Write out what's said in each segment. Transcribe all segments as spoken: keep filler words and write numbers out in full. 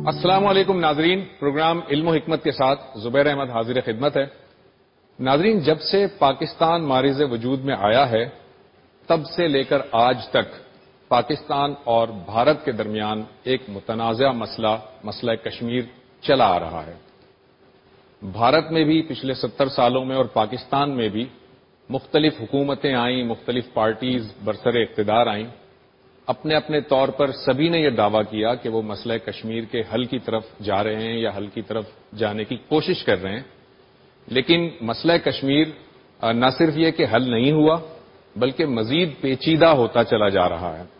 السلام علیکم ناظرین، پروگرام علم و حکمت کے ساتھ زبیر احمد حاضر خدمت ہے۔ ناظرین، جب سے پاکستان معرض وجود میں آیا ہے تب سے لے کر آج تک پاکستان اور بھارت کے درمیان ایک متنازع مسئلہ مسئلہ کشمیر چلا آ رہا ہے۔ بھارت میں بھی پچھلے ستر سالوں میں اور پاکستان میں بھی مختلف حکومتیں آئیں، مختلف پارٹیز برسر اقتدار آئیں، اپنے اپنے طور پر سبھی نے یہ دعویٰ کیا کہ وہ مسئلہ کشمیر کے حل کی طرف جا رہے ہیں یا حل کی طرف جانے کی کوشش کر رہے ہیں، لیکن مسئلہ کشمیر نہ صرف یہ کہ حل نہیں ہوا بلکہ مزید پیچیدہ ہوتا چلا جا رہا ہے۔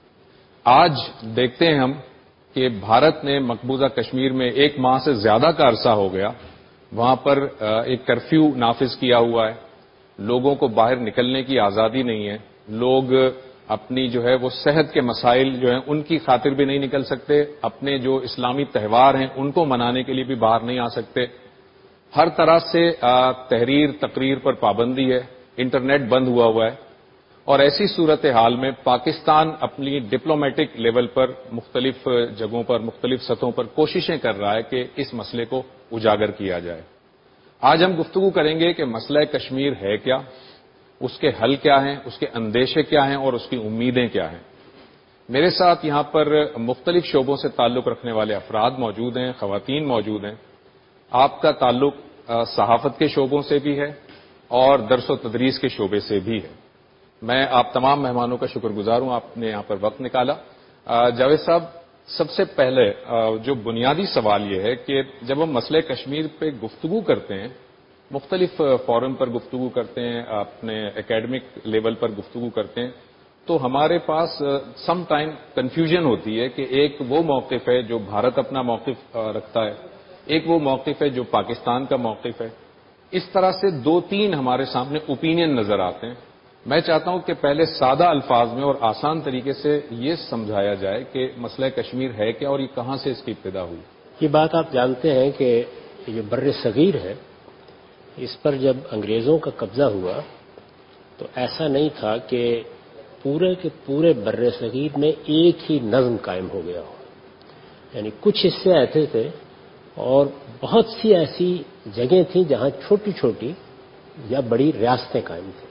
آج دیکھتے ہیں ہم کہ بھارت نے مقبوضہ کشمیر میں ایک ماہ سے زیادہ کا عرصہ ہو گیا، وہاں پر ایک کرفیو نافذ کیا ہوا ہے، لوگوں کو باہر نکلنے کی آزادی نہیں ہے، لوگ اپنی جو ہے وہ صحت کے مسائل جو ہیں ان کی خاطر بھی نہیں نکل سکتے، اپنے جو اسلامی تہوار ہیں ان کو منانے کے لیے بھی باہر نہیں آ سکتے، ہر طرح سے تحریر تقریر پر پابندی ہے، انٹرنیٹ بند ہوا ہوا ہے، اور ایسی صورتحال میں پاکستان اپنی ڈپلومیٹک لیول پر مختلف جگہوں پر مختلف سطحوں پر کوششیں کر رہا ہے کہ اس مسئلے کو اجاگر کیا جائے۔ آج ہم گفتگو کریں گے کہ مسئلہ کشمیر ہے کیا، اس کے حل کیا ہیں، اس کے اندیشے کیا ہیں اور اس کی امیدیں کیا ہیں۔ میرے ساتھ یہاں پر مختلف شعبوں سے تعلق رکھنے والے افراد موجود ہیں، خواتین موجود ہیں۔ آپ کا تعلق صحافت کے شعبوں سے بھی ہے اور درس و تدریس کے شعبے سے بھی ہے۔ میں آپ تمام مہمانوں کا شکر گزار ہوں، آپ نے یہاں پر وقت نکالا۔ جاوید صاحب، سب سے پہلے جو بنیادی سوال یہ ہے کہ جب ہم مسئلہ کشمیر پہ گفتگو کرتے ہیں، مختلف فورم پر گفتگو کرتے ہیں، اپنے اکیڈمک لیول پر گفتگو کرتے ہیں، تو ہمارے پاس سم ٹائم کنفیوژن ہوتی ہے کہ ایک وہ موقف ہے جو بھارت اپنا موقف رکھتا ہے، ایک وہ موقف ہے جو پاکستان کا موقف ہے، اس طرح سے دو تین ہمارے سامنے اوپینین نظر آتے ہیں۔ میں چاہتا ہوں کہ پہلے سادہ الفاظ میں اور آسان طریقے سے یہ سمجھایا جائے کہ مسئلہ کشمیر ہے کیا اور یہ کہاں سے اس کی ابتدا ہوئی۔ یہ بات آپ جانتے ہیں کہ یہ بر صغیر ہے، اس پر جب انگریزوں کا قبضہ ہوا تو ایسا نہیں تھا کہ پورے کے پورے بر صغیر میں ایک ہی نظم قائم ہو گیا ہو، یعنی کچھ حصے ایسے تھے اور بہت سی ایسی جگہیں تھیں جہاں چھوٹی چھوٹی یا بڑی ریاستیں قائم تھیں۔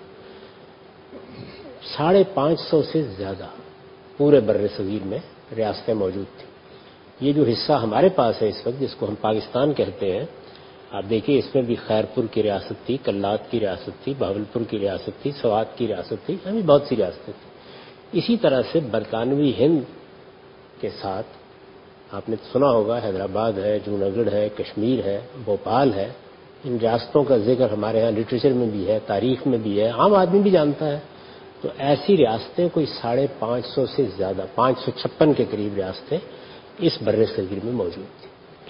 ساڑھے پانچ سو سے زیادہ پورے بر صغیر میں ریاستیں موجود تھیں۔ یہ جو حصہ ہمارے پاس ہے اس وقت، جس کو ہم پاکستان کہتے ہیں، آپ دیکھیے اس میں بھی خیرپور کی ریاست تھی، کلات کی ریاست تھی، بہاولپور کی ریاست تھی، سوات کی ریاست تھی، ہمیں بہت سی ریاستیں تھیں۔ اسی طرح سے برطانوی ہند کے ساتھ آپ نے سنا ہوگا حیدرآباد ہے، جوناگڑھ ہے، کشمیر ہے، بھوپال ہے، ان ریاستوں کا ذکر ہمارے ہاں لٹریچر میں بھی ہے، تاریخ میں بھی ہے، عام آدمی بھی جانتا ہے۔ تو ایسی ریاستیں کوئی ساڑھے پانچ سو سے زیادہ، پانچ سو چھپن کے قریب ریاستیں اس بر صغیر میں موجود تھیں۔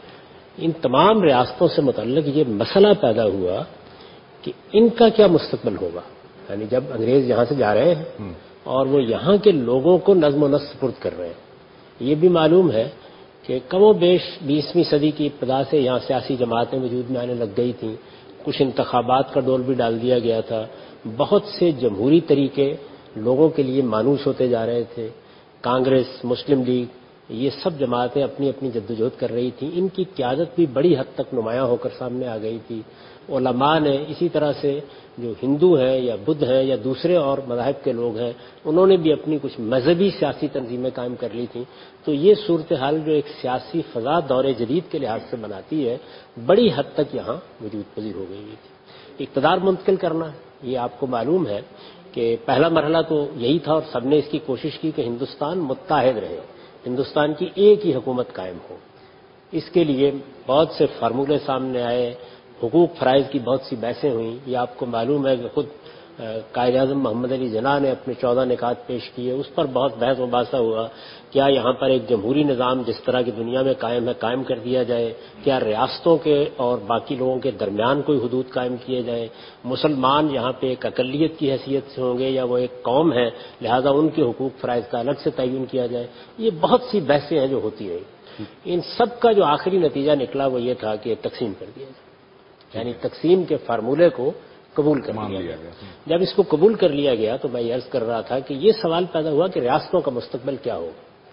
ان تمام ریاستوں سے متعلق یہ مسئلہ پیدا ہوا کہ ان کا کیا مستقبل ہوگا، یعنی جب انگریز یہاں سے جا رہے ہیں اور وہ یہاں کے لوگوں کو نظم و نسق سپرد کر رہے ہیں۔ یہ بھی معلوم ہے کہ کم و بیش بیسویں صدی کی ابتدا سے یہاں سیاسی جماعتیں وجود میں آنے لگ گئی تھیں، کچھ انتخابات کا ڈول بھی ڈال دیا گیا تھا، بہت سے جمہوری طریقے لوگوں کے لیے مانوس ہوتے جا رہے تھے، کانگریس، مسلم لیگ، یہ سب جماعتیں اپنی اپنی جدوجہد کر رہی تھیں، ان کی قیادت بھی بڑی حد تک نمایاں ہو کر سامنے آ گئی تھی۔ علماء نے اسی طرح سے جو ہندو ہیں یا بدھ ہیں یا دوسرے اور مذاہب کے لوگ ہیں، انہوں نے بھی اپنی کچھ مذہبی سیاسی تنظیمیں قائم کر لی تھیں۔ تو یہ صورتحال جو ایک سیاسی فضا دور جدید کے لحاظ سے بناتی ہے، بڑی حد تک یہاں وجود پذیر ہو گئی تھی۔ اقتدار منتقل کرنا، یہ آپ کو معلوم ہے کہ پہلا مرحلہ تو یہی تھا اور سب نے اس کی کوشش کی کہ ہندوستان متحد رہے، ہندوستان کی ایک ہی حکومت قائم ہو۔ اس کے لیے بہت سے فارمولے سامنے آئے، حقوق فرائض کی بہت سی بحثیں ہوئیں۔ یہ آپ کو معلوم ہے کہ خود قائد اعظم محمد علی جناح نے اپنے چودہ نکات پیش کیے، اس پر بہت بحث مباحثہ ہوا۔ کیا یہاں پر ایک جمہوری نظام جس طرح کی دنیا میں قائم ہے قائم کر دیا جائے؟ کیا ریاستوں کے اور باقی لوگوں کے درمیان کوئی حدود قائم کیے جائیں؟ مسلمان یہاں پہ ایک اقلیت کی حیثیت سے ہوں گے یا وہ ایک قوم ہے، لہذا ان کے حقوق فرائض کا الگ سے تعین کیا جائے؟ یہ بہت سی بحثیں ہیں جو ہوتی رہی۔ ان سب کا جو آخری نتیجہ نکلا وہ یہ تھا کہ تقسیم کر دیا جائے، یعنی تقسیم کے فارمولے کو قبول کر لیا گیا۔ جب اس کو قبول کر لیا گیا تو میں یہ عرض کر رہا تھا کہ یہ سوال پیدا ہوا کہ ریاستوں کا مستقبل کیا ہوگا۔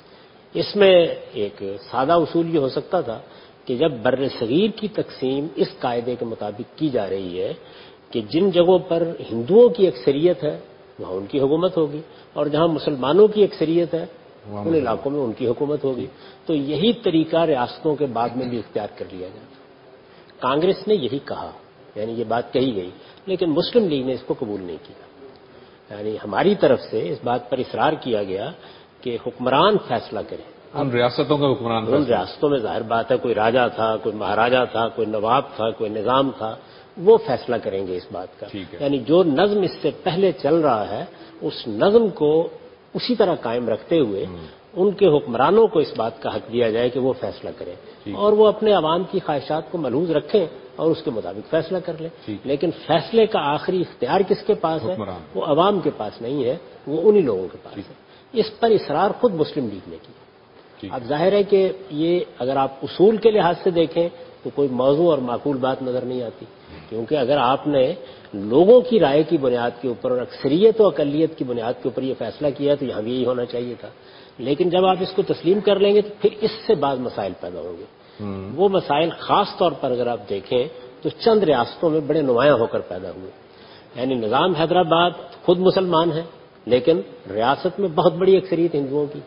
اس میں ایک سادہ اصول یہ ہو سکتا تھا کہ جب بر صغیر کی تقسیم اس قاعدے کے مطابق کی جا رہی ہے کہ جن جگہوں پر ہندوؤں کی اکثریت ہے وہاں ان کی حکومت ہوگی اور جہاں مسلمانوں کی اکثریت ہے ان علاقوں میں ان کی حکومت ہوگی، تو یہی طریقہ ریاستوں کے بعد میں بھی اختیار کر لیا جاتا۔ کانگریس نے یہی کہا، یعنی یہ بات کہی گئی، لیکن مسلم لیگ نے اس کو قبول نہیں کیا۔ یعنی ہماری طرف سے اس بات پر اصرار کیا گیا کہ حکمران فیصلہ کریں۔ ان ریاستوں کا حکمران ان ریاستوں میں ظاہر بات ہے کوئی راجا تھا، کوئی مہاراجا تھا، کوئی نواب تھا، کوئی نظام تھا، وہ فیصلہ کریں گے اس بات کا۔ یعنی جو نظم اس سے پہلے چل رہا ہے اس نظم کو اسی طرح قائم رکھتے ہوئے ان کے حکمرانوں کو اس بات کا حق دیا جائے کہ وہ فیصلہ کریں اور وہ اپنے عوام کی خواہشات کو ملحوظ رکھیں اور اس کے مطابق فیصلہ کر لیں، لیکن فیصلے کا آخری اختیار کس کے پاس ہے؟ وہ عوام کے پاس نہیں ہے، وہ انہی لوگوں کے پاس ہے۔ اس پر اصرار خود مسلم لیگ نے کیا۔ اب ظاہر ہے کہ یہ اگر آپ اصول کے لحاظ سے دیکھیں تو کوئی موضوع اور معقول بات نظر نہیں آتی، کیونکہ اگر آپ نے لوگوں کی رائے کی بنیاد کے اوپر اور اکثریت و اقلیت کی بنیاد کے اوپر یہ فیصلہ کیا تو یہاں بھی یہی ہونا چاہیے تھا، لیکن جب آپ اس کو تسلیم کر لیں گے تو پھر اس سے بعض مسائل پیدا ہوں گے۔ وہ مسائل خاص طور پر اگر آپ دیکھیں تو چند ریاستوں میں بڑے نمایاں ہو کر پیدا ہوئے۔ یعنی نظام حیدرآباد خود مسلمان ہے لیکن ریاست میں بہت بڑی اکثریت ہندوؤں کی۔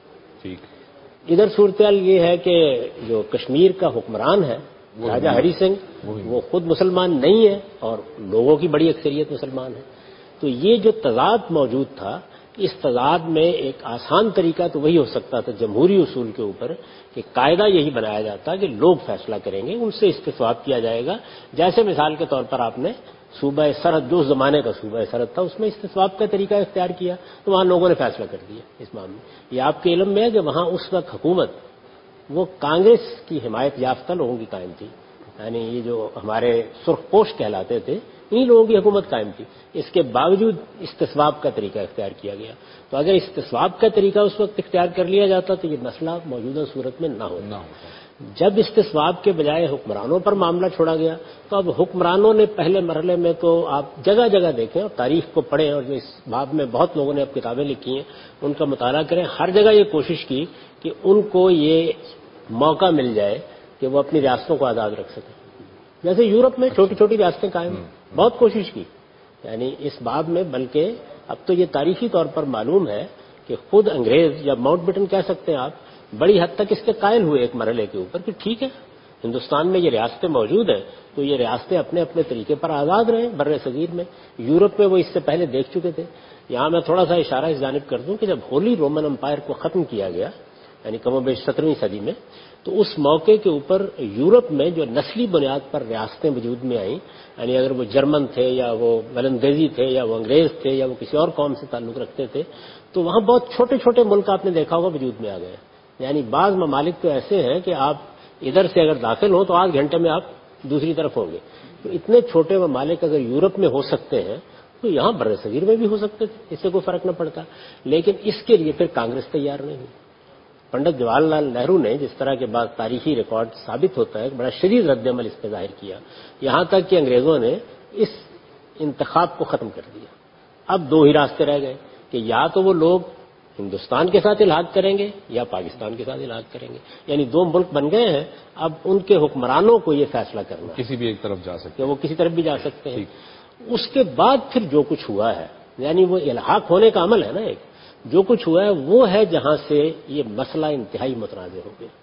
ادھر صورتحال یہ ہے کہ جو کشمیر کا حکمران ہے راجہ ہری سنگھ، وہ خود مسلمان نہیں ہے اور لوگوں کی بڑی اکثریت مسلمان ہے۔ تو یہ جو تضاد موجود تھا، اس تضاد میں ایک آسان طریقہ تو وہی ہو سکتا تھا جمہوری اصول کے اوپر کہ قاعدہ یہی بنایا جاتا کہ لوگ فیصلہ کریں گے، ان سے استصواب کیا جائے گا، جیسے مثال کے طور پر آپ نے صوبہ سرحد جو اس زمانے کا صوبہ سرحد تھا اس میں استصواب کا طریقہ اختیار کیا تو وہاں لوگوں نے فیصلہ کر دیا اس معاملے میں۔ یہ آپ کے علم میں ہے کہ وہاں اس وقت حکومت وہ کانگریس کی حمایت یافتہ لوگوں کی قائم تھی، یعنی یہ جو ہمارے سرخ پوش کہلاتے تھے انہی لوگوں کی حکومت قائم تھی، اس کے باوجود استصواب کا طریقہ اختیار کیا گیا۔ تو اگر استصواب کا طریقہ اس وقت اختیار کر لیا جاتا تو یہ مسئلہ موجودہ صورت میں نہ ہوتا۔ جب استصواب کے بجائے حکمرانوں پر معاملہ چھوڑا گیا تو اب حکمرانوں نے پہلے مرحلے میں تو آپ جگہ جگہ دیکھیں اور تاریخ کو پڑھیں اور جو اس باب میں بہت لوگوں نے اب کتابیں لکھی ہیں ان کا مطالعہ کریں، ہر جگہ یہ کوشش کی کہ ان کو یہ موقع مل جائے کہ وہ اپنی ریاستوں کو آزاد رکھ سکیں۔ جیسے یورپ میں چھوٹی چھوٹی ریاستیں قائم ہیں، بہت کوشش کی یعنی اس باب میں، بلکہ اب تو یہ تاریخی طور پر معلوم ہے کہ خود انگریز یا ماؤنٹ بیٹن کہہ سکتے ہیں آپ بڑی حد تک اس کے قائل ہوئے ایک مرحلے کے اوپر کہ ٹھیک ہے ہندوستان میں یہ ریاستیں موجود ہیں تو یہ ریاستیں اپنے اپنے طریقے پر آزاد رہیں بر صغیر میں۔ یورپ میں وہ اس سے پہلے دیکھ چکے تھے۔ یہاں میں تھوڑا سا اشارہ اس جانب کر دوں کہ جب ہولی رومن امپائر کو ختم کیا گیا یعنی کم و بیش سترہویں صدی میں، تو اس موقع کے اوپر یورپ میں جو نسلی بنیاد پر ریاستیں وجود میں آئیں، یعنی اگر وہ جرمن تھے یا وہ ولندیزی تھے یا وہ انگریز تھے یا وہ کسی اور قوم سے تعلق رکھتے تھے، تو وہاں بہت چھوٹے چھوٹے ملک آپ نے دیکھا ہوگا وجود میں آ گئے۔ یعنی بعض ممالک تو ایسے ہیں کہ آپ ادھر سے اگر داخل ہوں تو آدھ گھنٹے میں آپ دوسری طرف ہوں گے۔ تو اتنے چھوٹے ممالک اگر یورپ میں ہو سکتے ہیں تو یہاں بر صغیر میں بھی ہو سکتے تھے، اس سے کوئی فرق نہ پڑتا، لیکن اس کے لیے پھر کانگریس تیار نہیں ہوئی۔ پنڈت جواہر لال نہرو نے جس طرح کے بعد تاریخی ریکارڈ ثابت ہوتا ہے بڑا شدید رد عمل اس پہ ظاہر کیا، یہاں تک کہ انگریزوں نے اس انتخاب کو ختم کر دیا۔ اب دو ہی راستے رہ گئے کہ یا تو وہ لوگ ہندوستان کے ساتھ الحاق کریں گے یا پاکستان کے ساتھ الحاق کریں گے، یعنی دو ملک بن گئے ہیں، اب ان کے حکمرانوں کو یہ فیصلہ کرنا ہے کسی بھی ایک طرف جا سکتے ہیں، وہ کسی طرف بھی جا سکتے ہیں۔ اس کے بعد پھر جو کچھ ہوا ہے یعنی وہ الحاق ہونے کا عمل ہے نا، ایک جو کچھ ہوا ہے وہ ہے جہاں سے یہ مسئلہ انتہائی متنازع ہو گیا۔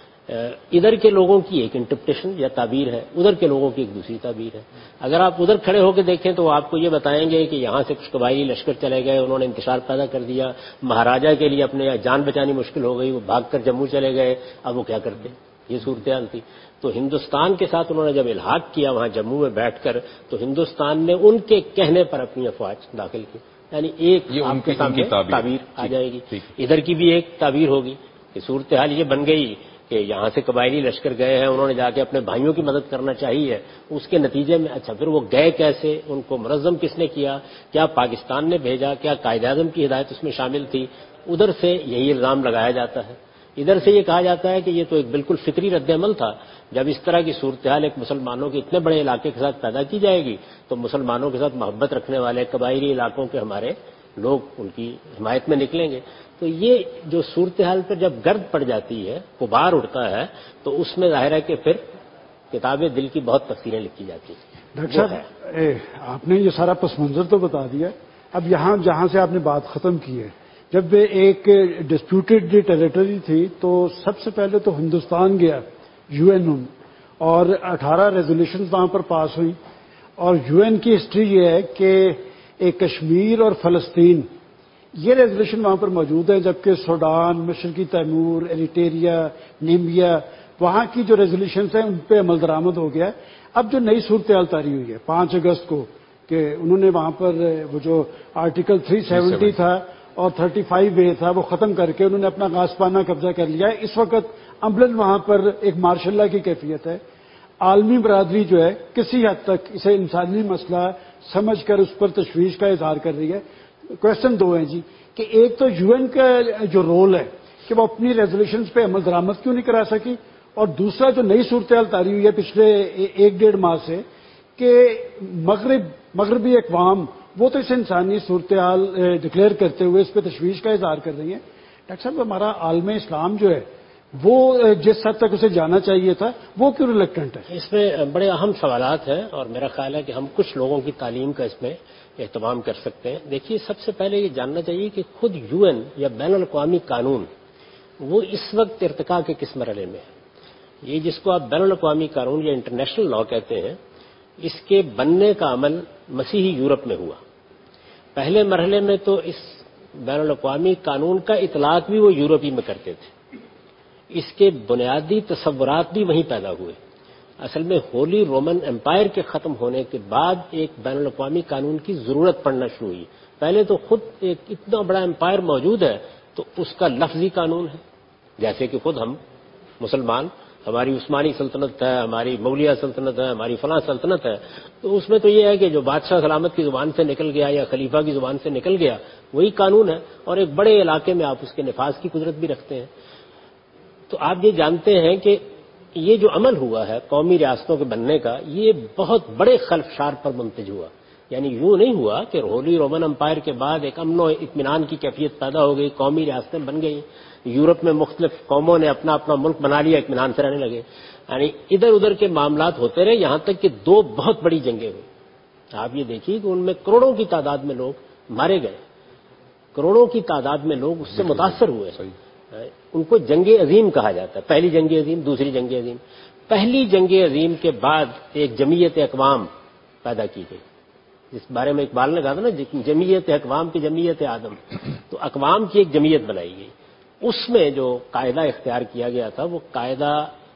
ادھر کے لوگوں کی ایک انٹرپریٹیشن یا تعبیر ہے، ادھر کے لوگوں کی ایک دوسری تعبیر ہے۔ اگر آپ ادھر کھڑے ہو کے دیکھیں تو وہ آپ کو یہ بتائیں گے کہ یہاں سے کچھ قبائلی لشکر چلے گئے، انہوں نے انتشار پیدا کر دیا، مہاراجا کے لیے اپنے جان بچانی مشکل ہو گئی، وہ بھاگ کر جموں چلے گئے، اب وہ کیا کرتے، یہ صورتحال تھی۔ تو ہندوستان کے ساتھ انہوں نے جب الحاق کیا وہاں جموں میں بیٹھ کر تو ہندوستان نے ان کے کہنے پر اپنی افواج داخل کی، یعنی ایک آپ کے سامنے تعبیر آ جائے گی، ادھر کی بھی ایک تعبیر ہوگی کہ صورتحال یہ بن گئی کہ یہاں سے قبائلی لشکر گئے ہیں، انہوں نے جا کے اپنے بھائیوں کی مدد کرنا چاہیے، اس کے نتیجے میں اچھا پھر وہ گئے کیسے، ان کو منظم کس نے کیا، کیا پاکستان نے بھیجا، کیا قائد اعظم کی ہدایت اس میں شامل تھی، ادھر سے یہی الزام لگایا جاتا ہے۔ ادھر سے یہ کہا جاتا ہے کہ یہ تو ایک بالکل فطری رد عمل تھا، جب اس طرح کی صورتحال ایک مسلمانوں کے اتنے بڑے علاقے کے ساتھ پیدا کی جائے گی تو مسلمانوں کے ساتھ محبت رکھنے والے قبائلی علاقوں کے ہمارے لوگ ان کی حمایت میں نکلیں گے. تو یہ جو صورتحال پر جب گرد پڑ جاتی ہے، غبار اٹھتا ہے، تو اس میں ظاہر ہے کہ پھر کتاب دل کی بہت تفسیریں لکھی جاتی ہیں. ڈاکٹر صاحب آپ نے یہ سارا پس منظر تو بتا دیا. اب یہاں جہاں سے آپ نے بات ختم کی ہے، جب ایک ڈسپیوٹڈ ٹیریٹری تھی تو سب سے پہلے تو ہندوستان گیا یو این اور اٹھارہ ریزولوشنز وہاں پر پاس ہوئی. اور یو این کی ہسٹری یہ ہے کہ ایک کشمیر اور فلسطین یہ ریزولوشن وہاں پر موجود ہے، جبکہ سوڈان، مشرقی تیمور، ایریٹریا، نیمبیا وہاں کی جو ریزولوشنز ہیں ان پہ عمل درآمد ہو گیا. اب جو نئی صورتحال طاری ہوئی ہے پانچ اگست کو کہ انہوں نے وہاں پر وہ جو آرٹیکل تین سو ستر تھا اور پینتیس اے تھا وہ ختم کر کے انہوں نے اپنا غاصبانہ قبضہ کر لیا ہے. اس وقت عملاً وہاں پر ایک مارشل لا کی کیفیت ہے. عالمی برادری جو ہے کسی حد تک اسے انسانی مسئلہ سمجھ کر اس پر تشویش کا اظہار کر رہی ہے. کوشچن دو ہیں جی کہ ایک تو یو این کا جو رول ہے کہ وہ اپنی ریزولوشنز پہ عمل درآمد کیوں نہیں کرا سکی، اور دوسرا جو نئی صورتحال طاری ہوئی ہے پچھلے ایک ڈیڑھ ماہ سے کہ مغرب مغربی اقوام وہ تو اسے انسانی صورتحال ڈکلیئر کرتے ہوئے اس پہ تشویش کا اظہار کر رہی ہیں. ڈاکٹر صاحب ہمارا عالم اسلام جو ہے وہ جس حد تک اسے جانا چاہیے تھا وہ کیوں ریلیکٹنٹ ہے؟ اس میں بڑے اہم سوالات ہیں اور میرا خیال ہے کہ ہم کچھ لوگوں کی تعلیم کا اس میں اہتمام کر سکتے ہیں. دیکھیے سب سے پہلے یہ جاننا چاہیے کہ خود یو این یا بین الاقوامی قانون وہ اس وقت ارتقاء کے کس مرحلے میں ہے. یہ جس کو آپ بین الاقوامی قانون یا انٹرنیشنل لا کہتے ہیں، اس کے بننے کا عمل مسیحی یورپ میں ہوا. پہلے مرحلے میں تو اس بین الاقوامی قانون کا اطلاق بھی وہ یورپی میں کرتے تھے. اس کے بنیادی تصورات بھی وہیں پیدا ہوئے. اصل میں ہولی رومن امپائر کے ختم ہونے کے بعد ایک بین الاقوامی قانون کی ضرورت پڑنا شروع ہوئی. پہلے تو خود ایک اتنا بڑا امپائر موجود ہے تو اس کا لفظی قانون ہے. جیسے کہ خود ہم مسلمان، ہماری عثمانی سلطنت ہے، ہماری مغلیہ سلطنت ہے، ہماری فلاں سلطنت ہے، تو اس میں تو یہ ہے کہ جو بادشاہ سلامت کی زبان سے نکل گیا یا خلیفہ کی زبان سے نکل گیا وہی قانون ہے، اور ایک بڑے علاقے میں آپ اس کے نفاذ کی قدرت بھی رکھتے ہیں. تو آپ یہ جانتے ہیں کہ یہ جو عمل ہوا ہے قومی ریاستوں کے بننے کا، یہ بہت بڑے خلفشار پر منتج ہوا. یعنی یوں نہیں ہوا کہ ہولی رومن امپائر کے بعد ایک امن و اطمینان کی کیفیت پیدا ہو گئی، قومی ریاستیں بن گئی، یورپ میں مختلف قوموں نے اپنا اپنا ملک بنا لیا، اطمینان سے رہنے لگے. یعنی ادھر ادھر کے معاملات ہوتے رہے یہاں تک کہ دو بہت بڑی جنگیں ہوئی. آپ یہ دیکھیے کہ ان میں کروڑوں کی تعداد میں لوگ مارے گئے، کروڑوں کی تعداد میں لوگ اس سے متاثر ہوئے. ان کو جنگ عظیم کہا جاتا ہے. پہلی جنگ عظیم، دوسری جنگ عظیم. پہلی جنگ عظیم کے بعد ایک جمعیت اقوام پیدا کی گئی، جس بارے میں اقبال نے کہا تھا نا جمعیت اقوام کی جمعیت آدم. تو اقوام کی ایک جمعیت بنائی گئی. اس میں جو قاعدہ اختیار کیا گیا تھا وہ قاعدہ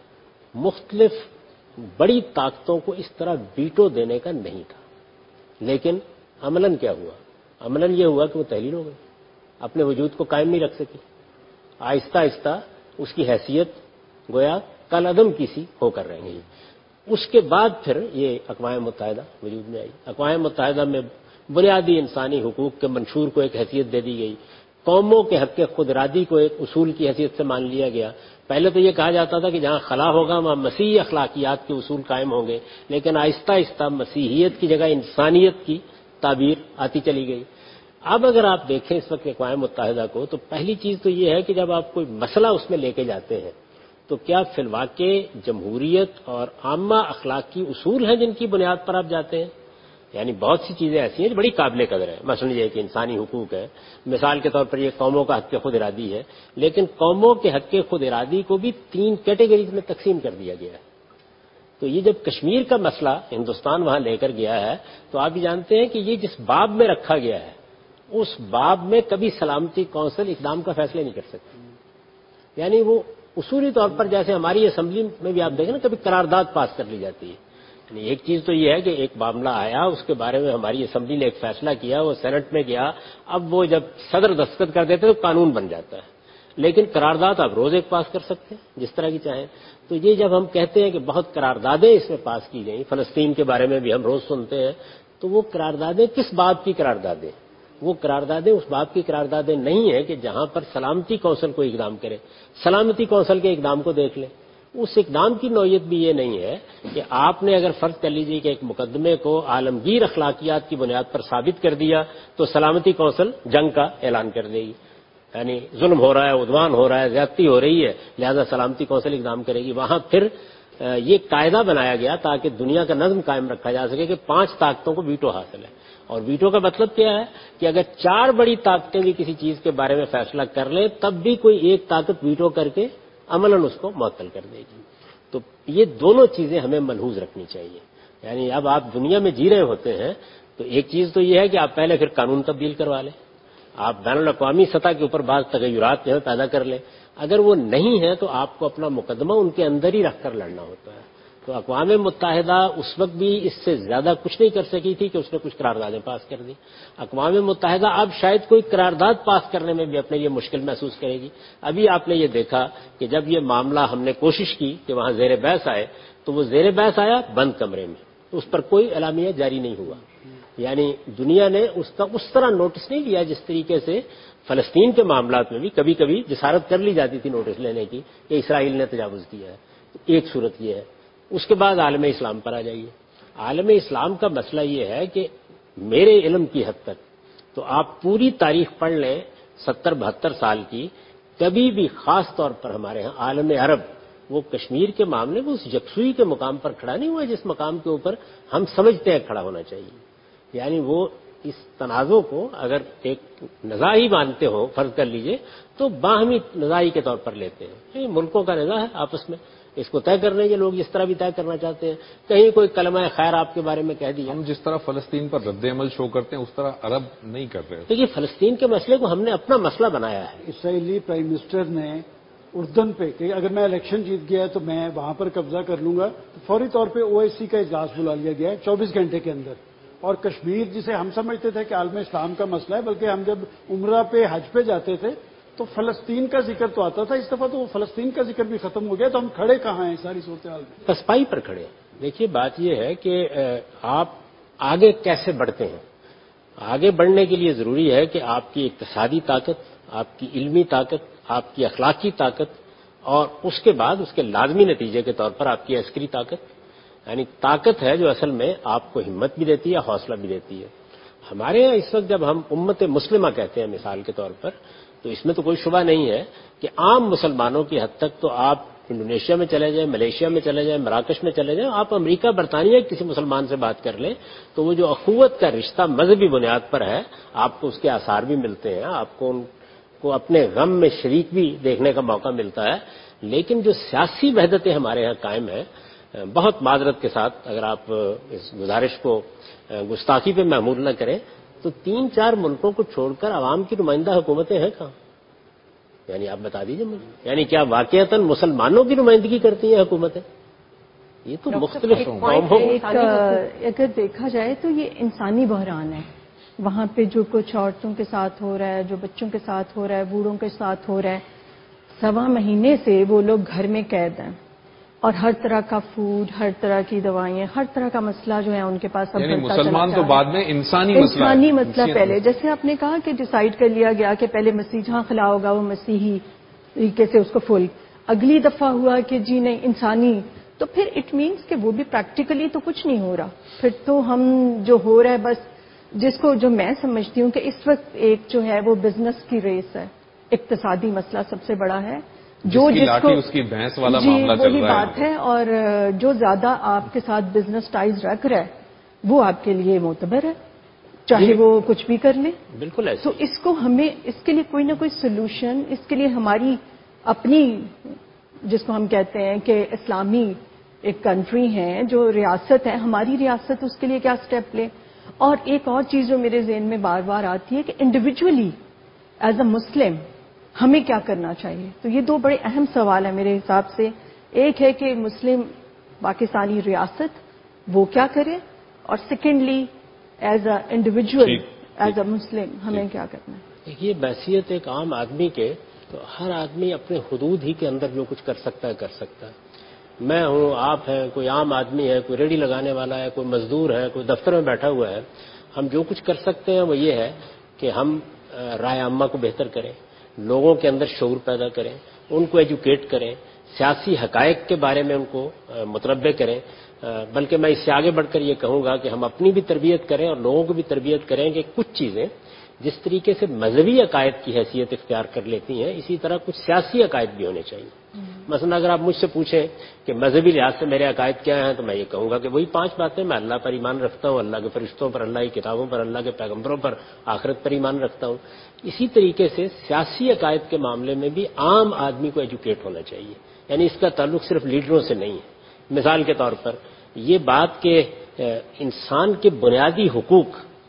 مختلف بڑی طاقتوں کو اس طرح ویٹو دینے کا نہیں تھا. لیکن عملاً کیا ہوا؟ عملاً یہ ہوا کہ وہ تحلیل ہو گئی، اپنے وجود کو قائم نہیں رکھ سکی. آہستہ آہستہ اس کی حیثیت گویا کل عدم کی سی ہو کر رہ گئی. اس کے بعد پھر یہ اقوام متحدہ وجود میں آئی. اقوام متحدہ میں بنیادی انسانی حقوق کے منشور کو ایک حیثیت دے دی گئی. قوموں کے حق خود ارادی کو ایک اصول کی حیثیت سے مان لیا گیا. پہلے تو یہ کہا جاتا تھا کہ جہاں خلا ہوگا وہاں مسیحی اخلاقیات کے اصول قائم ہوں گے، لیکن آہستہ آہستہ مسیحیت کی جگہ انسانیت کی تعبیر آتی چلی گئی. اب اگر آپ دیکھیں اس وقت اقوام متحدہ کو تو پہلی چیز تو یہ ہے کہ جب آپ کوئی مسئلہ اس میں لے کے جاتے ہیں تو کیا فی الواقع جمہوریت اور عامہ اخلاق کی اصول ہیں جن کی بنیاد پر آپ جاتے ہیں؟ یعنی بہت سی چیزیں ایسی ہیں جو بڑی قابل قدر ہیں. مثلا یہ کہ انسانی حقوق ہے، مثال کے طور پر یہ قوموں کا حق خود ارادی ہے، لیکن قوموں کے حق خود ارادی کو بھی تین کیٹیگریز میں تقسیم کر دیا گیا ہے. تو یہ جب کشمیر کا مسئلہ ہندوستان وہاں لے کر گیا ہے تو آپ یہ جانتے ہیں کہ یہ جس باب میں رکھا گیا ہے اس باب میں کبھی سلامتی کونسل اقدام کا فیصلہ نہیں کر سکتی. یعنی وہ اصولی طور پر جیسے ہماری اسمبلی میں بھی آپ دیکھیں نا کبھی قرارداد پاس کر لی جاتی ہے. یعنی ایک چیز تو یہ ہے کہ ایک معاملہ آیا، اس کے بارے میں ہماری اسمبلی نے ایک فیصلہ کیا، وہ سینٹ میں گیا، اب وہ جب صدر دستخط کر دیتے تو قانون بن جاتا ہے. لیکن قرارداد آپ روز ایک پاس کر سکتے ہیں جس طرح کی چاہیں. تو یہ جب ہم کہتے ہیں کہ بہت قراردادیں اس میں پاس کی گئیں، فلسطین کے بارے میں بھی ہم روز سنتے ہیں، تو وہ قراردادیں کس بات کی قراردادیں؟ وہ قراردادیں اس بات کی قراردادیں نہیں ہیں کہ جہاں پر سلامتی کونسل کو اقدام کرے. سلامتی کونسل کے اقدام کو دیکھ لیں، اس اقدام کی نوعیت بھی یہ نہیں ہے کہ آپ نے اگر فرض کر لیجیے کہ ایک مقدمے کو عالمگیر اخلاقیات کی بنیاد پر ثابت کر دیا تو سلامتی کونسل جنگ کا اعلان کر دے گی، یعنی ظلم ہو رہا ہے، عدوان ہو رہا ہے، زیادتی ہو رہی ہے، لہذا سلامتی کونسل اقدام کرے گی۔ وہاں پھر یہ قاعدہ بنایا گیا تاکہ دنیا کا نظم قائم رکھا جا سکے کہ پانچ طاقتوں کو ویٹو حاصل ہے، اور ویٹو کا مطلب کیا ہے کہ اگر چار بڑی طاقتیں بھی کسی چیز کے بارے میں فیصلہ کر لیں تب بھی کوئی ایک طاقت ویٹو کر کے عملاً اس کو معطل کر دے گی۔ تو یہ دونوں چیزیں ہمیں ملحوظ رکھنی چاہیے، یعنی اب آپ دنیا میں جی رہے ہوتے ہیں تو ایک چیز تو یہ ہے کہ آپ پہلے پھر قانون تبدیل کروا لیں، آپ بین الاقوامی سطح کے اوپر بعض تغیرات جو ہے پیدا کر لیں، اگر وہ نہیں ہے تو آپ کو اپنا مقدمہ ان کے اندر ہی رکھ کر لڑنا ہوتا ہے۔ تو اقوام متحدہ اس وقت بھی اس سے زیادہ کچھ نہیں کر سکی تھی کہ اس نے کچھ قراردادیں پاس کر دی۔ اقوام متحدہ اب شاید کوئی قرارداد پاس کرنے میں بھی اپنے لیے مشکل محسوس کرے گی۔ ابھی آپ نے یہ دیکھا کہ جب یہ معاملہ ہم نے کوشش کی کہ وہاں زیر بحث آئے تو وہ زیر بحث آیا بند کمرے میں، اس پر کوئی اعلامیہ جاری نہیں ہوا، یعنی دنیا نے اس کا اس طرح نوٹس نہیں لیا جس طریقے سے فلسطین کے معاملات میں بھی کبھی کبھی جسارت کر لی جاتی تھی نوٹس لینے کی کہ اسرائیل نے تجاوز کیا ہے۔ ایک صورت یہ ہے۔ اس کے بعد عالم اسلام پر آ جائیے۔ عالم اسلام کا مسئلہ یہ ہے کہ میرے علم کی حد تک تو آپ پوری تاریخ پڑھ لیں ستر بہتر سال کی، کبھی بھی خاص طور پر ہمارے ہاں عالم عرب وہ کشمیر کے معاملے میں اس یکسوئی کے مقام پر کھڑا نہیں ہوا جس مقام کے اوپر ہم سمجھتے ہیں کھڑا ہونا چاہیے۔ یعنی وہ اس تنازع کو اگر ایک نزاع ہی مانتے ہو فرض کر لیجئے تو باہمی نزاعی کے طور پر لیتے ہیں، یہ ملکوں کا نزاع ہے آپس میں، اس کو طے کرنے کے لوگ جس طرح بھی طے کرنا چاہتے ہیں۔ کہیں کوئی کلمہ خیر آپ کے بارے میں کہہ دیا، ہم جس طرح فلسطین پر رد عمل شو کرتے ہیں اس طرح عرب نہیں کر رہے۔ دیکھیے فلسطین کے مسئلے کو ہم نے اپنا مسئلہ بنایا ہے۔ اسرائیلی پرائم منسٹر نے اردن پہ کہ اگر میں الیکشن جیت گیا تو میں وہاں پر قبضہ کر لوں گا، تو فوری طور پہ او ایس سی کا اجلاس بلا لیا گیا ہے چوبیس گھنٹے کے اندر، اور کشمیر جسے ہم سمجھتے تھے کہ عالم اسلام کا مسئلہ ہے، بلکہ ہم جب عمرہ پہ حج پہ جاتے تھے تو فلسطین کا ذکر تو آتا تھا، اس دفعہ تو وہ فلسطین کا ذکر بھی ختم ہو گیا، تو ہم کھڑے کہاں ہیں ساری صورتحال میں؟ پسپائی پر کھڑے۔ دیکھیے بات یہ ہے کہ آپ آگے کیسے بڑھتے ہیں۔ آگے بڑھنے کے لیے ضروری ہے کہ آپ کی اقتصادی طاقت، آپ کی علمی طاقت، آپ کی اخلاقی طاقت، اور اس کے بعد اس کے لازمی نتیجے کے طور پر آپ کی عسکری طاقت، یعنی طاقت ہے جو اصل میں آپ کو ہمت بھی دیتی ہے، حوصلہ بھی دیتی ہے۔ ہمارے یہاں اس وقت جب ہم امت مسلمہ کہتے ہیں مثال کے طور پر، تو اس میں تو کوئی شبہ نہیں ہے کہ عام مسلمانوں کی حد تک تو آپ انڈونیشیا میں چلے جائیں، ملیشیا میں چلے جائیں، مراکش میں چلے جائیں، آپ امریکہ برطانیہ کسی مسلمان سے بات کر لیں تو وہ جو اخوت کا رشتہ مذہبی بنیاد پر ہے آپ کو اس کے آثار بھی ملتے ہیں، آپ کو ان کو اپنے غم میں شریک بھی دیکھنے کا موقع ملتا ہے۔ لیکن جو سیاسی وحدتیں ہمارے یہاں قائم ہیں، بہت معذرت کے ساتھ اگر آپ اس گزارش کو گستاخی پہ محمول نہ کریں تو تین چار ملکوں کو چھوڑ کر عوام کی نمائندہ حکومتیں ہیں کہاں؟ یعنی آپ بتا دیجئے مجھے، یعنی کیا واقعتاً مسلمانوں کی نمائندگی کرتی ہیں حکومتیں؟ یہ تو مختلف قوموں اگر دیکھا جائے تو یہ انسانی بحران ہے۔ وہاں پہ جو کچھ عورتوں کے ساتھ ہو رہا ہے، جو بچوں کے ساتھ ہو رہا ہے، بوڑھوں کے ساتھ ہو رہا ہے، سوا مہینے سے وہ لوگ گھر میں قید ہیں اور ہر طرح کا فوڈ، ہر طرح کی دوائیں، ہر طرح کا مسئلہ جو ہے ان کے پاس اب یعنی بڑھتا مسلمان چلا تو جا رہا ہے۔ بعد میں انسانی مسئلہ ہے۔ انسانی مسئلہ پہلے، جیسے آپ نے کہا کہ ڈیسائیڈ کر لیا گیا کہ پہلے مسیح جہاں خلا ہوگا وہ مسیحی طریقے سے اس کو فل، اگلی دفعہ ہوا کہ جی نہیں انسانی، تو پھر اٹ مینس کہ وہ بھی پریکٹیکلی تو کچھ نہیں ہو رہا، پھر تو ہم جو ہو رہا ہے بس جس کو جو میں سمجھتی ہوں کہ اس وقت ایک جو ہے وہ بزنس کی ریس ہے، اقتصادی مسئلہ سب سے بڑا ہے، جو جس کو اس کی بھینس والا جی معاملہ چل وہی رہا بات ہے، اور جو زیادہ آپ کے ساتھ بزنس ٹائز رکھ رہا ہے وہ آپ کے لیے معتبر ہے، چاہے وہ کچھ بھی کر لیں۔ بالکل ایسے تو اس کو ہمیں اس کے لیے کوئی نہ کوئی سولوشن، اس کے لیے ہماری اپنی جس کو ہم کہتے ہیں کہ اسلامی ایک کنٹری ہے جو ریاست ہے، ہماری ریاست اس کے لیے کیا سٹیپ لے۔ اور ایک اور چیز جو میرے ذہن میں بار بار آتی ہے کہ انڈیویجولی ایز اے مسلم ہمیں کیا کرنا چاہیے۔ تو یہ دو بڑے اہم سوال ہیں میرے حساب سے، ایک ہے کہ مسلم پاکستانی ریاست وہ کیا کرے، اور secondly as a individual as a Muslim ہمیں کیا کرنا ہے۔ دیکھیے بحثیت ایک عام آدمی کے تو ہر آدمی اپنے حدود ہی کے اندر جو کچھ کر سکتا ہے کر سکتا ہے۔ میں ہوں، آپ ہیں، کوئی عام آدمی ہے، کوئی ریڑھی لگانے والا ہے، کوئی مزدور ہے، کوئی دفتر میں بیٹھا ہوا ہے، ہم جو کچھ کر سکتے ہیں وہ یہ ہے کہ ہم رائے عامہ کو بہتر کریں، لوگوں کے اندر شعور پیدا کریں، ان کو ایجوکیٹ کریں، سیاسی حقائق کے بارے میں ان کو متنبع کریں، بلکہ میں اس سے آگے بڑھ کر یہ کہوں گا کہ ہم اپنی بھی تربیت کریں اور لوگوں کو بھی تربیت کریں کہ کچھ چیزیں جس طریقے سے مذہبی عقائد کی حیثیت اختیار کر لیتی ہیں، اسی طرح کچھ سیاسی عقائد بھی ہونے چاہیے۔ مثلا اگر آپ مجھ سے پوچھیں کہ مذہبی لحاظ سے میرے عقائد کیا ہیں، تو میں یہ کہوں گا کہ وہی پانچ باتیں، میں اللہ پر ایمان رکھتا ہوں، اللہ کے فرشتوں پر، اللہ کی کتابوں پر، اللہ کے پیغمبروں پر، آخرت پر ایمان رکھتا ہوں۔ اسی طریقے سے سیاسی عقائد کے معاملے میں بھی عام آدمی کو ایجوکیٹ ہونا چاہیے، یعنی اس کا تعلق صرف لیڈروں سے نہیں ہے۔ مثال کے طور پر یہ بات کہ انسان کے بنیادی حقوق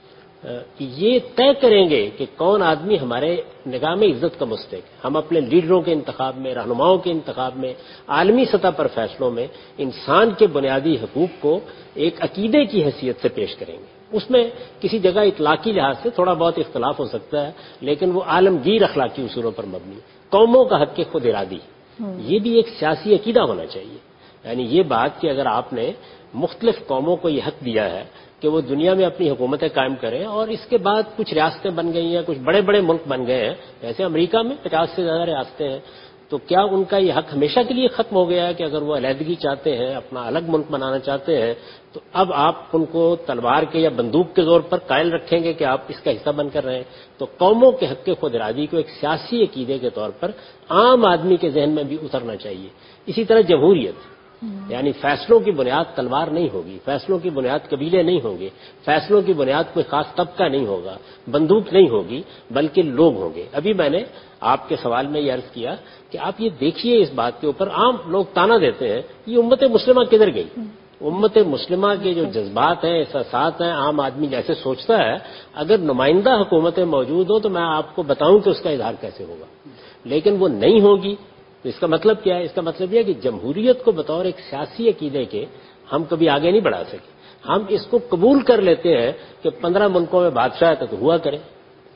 یہ طے کریں گے کہ کون آدمی ہمارے نگاہ میں عزت کا مستحق ہے۔ ہم اپنے لیڈروں کے انتخاب میں، رہنماؤں کے انتخاب میں، عالمی سطح پر فیصلوں میں انسان کے بنیادی حقوق کو ایک عقیدے کی حیثیت سے پیش کریں گے۔ اس میں کسی جگہ اطلاقی لحاظ سے تھوڑا بہت اختلاف ہو سکتا ہے، لیکن وہ عالمگیر اخلاقی اصولوں پر مبنی، قوموں کا حق خود ارادی، یہ بھی ایک سیاسی عقیدہ ہونا چاہیے۔ یعنی یہ بات کہ اگر آپ نے مختلف قوموں کو یہ حق دیا ہے کہ وہ دنیا میں اپنی حکومتیں قائم کریں، اور اس کے بعد کچھ ریاستیں بن گئی ہیں، کچھ بڑے بڑے ملک بن گئے ہیں، جیسے امریکہ میں پچاس سے زیادہ ریاستیں ہیں، تو کیا ان کا یہ حق ہمیشہ کے لیے ختم ہو گیا ہے کہ اگر وہ علیحدگی چاہتے ہیں، اپنا الگ ملک بنانا چاہتے ہیں، تو اب آپ ان کو تلوار کے یا بندوق کے زور پر قائل رکھیں گے کہ آپ اس کا حصہ بن کر رہے ہیں؟ تو قوموں کے حق خود ارادی کو ایک سیاسی عقیدے کے طور پر عام آدمی کے ذہن میں بھی اترنا چاہیے۔ اسی طرح جمہوریت، یعنی فیصلوں کی بنیاد تلوار نہیں ہوگی، فیصلوں کی بنیاد قبیلے نہیں ہوں گے، فیصلوں کی بنیاد کوئی خاص طبقہ نہیں ہوگا، بندوق نہیں ہوگی، بلکہ لوگ ہوں گے۔ ابھی میں نے آپ کے سوال میں یہ عرض کیا کہ آپ یہ دیکھیے اس بات کے اوپر عام لوگ تانا دیتے ہیں، یہ امت مسلمہ کدھر گئی؟ امت مسلمہ کے جو جذبات ہیں، احساسات ہیں، عام آدمی جیسے سوچتا ہے، اگر نمائندہ حکومتیں موجود ہوں تو میں آپ کو بتاؤں کہ اس کا اظہار کیسے ہوگا، لیکن وہ نہیں ہوگی۔ تو اس کا مطلب کیا ہے؟ اس کا مطلب یہ ہے کہ جمہوریت کو بطور ایک سیاسی عقیدے کے ہم کبھی آگے نہیں بڑھا سکے۔ ہم اس کو قبول کر لیتے ہیں کہ پندرہ ملکوں میں بادشاہ ہے تو ہوا کرے،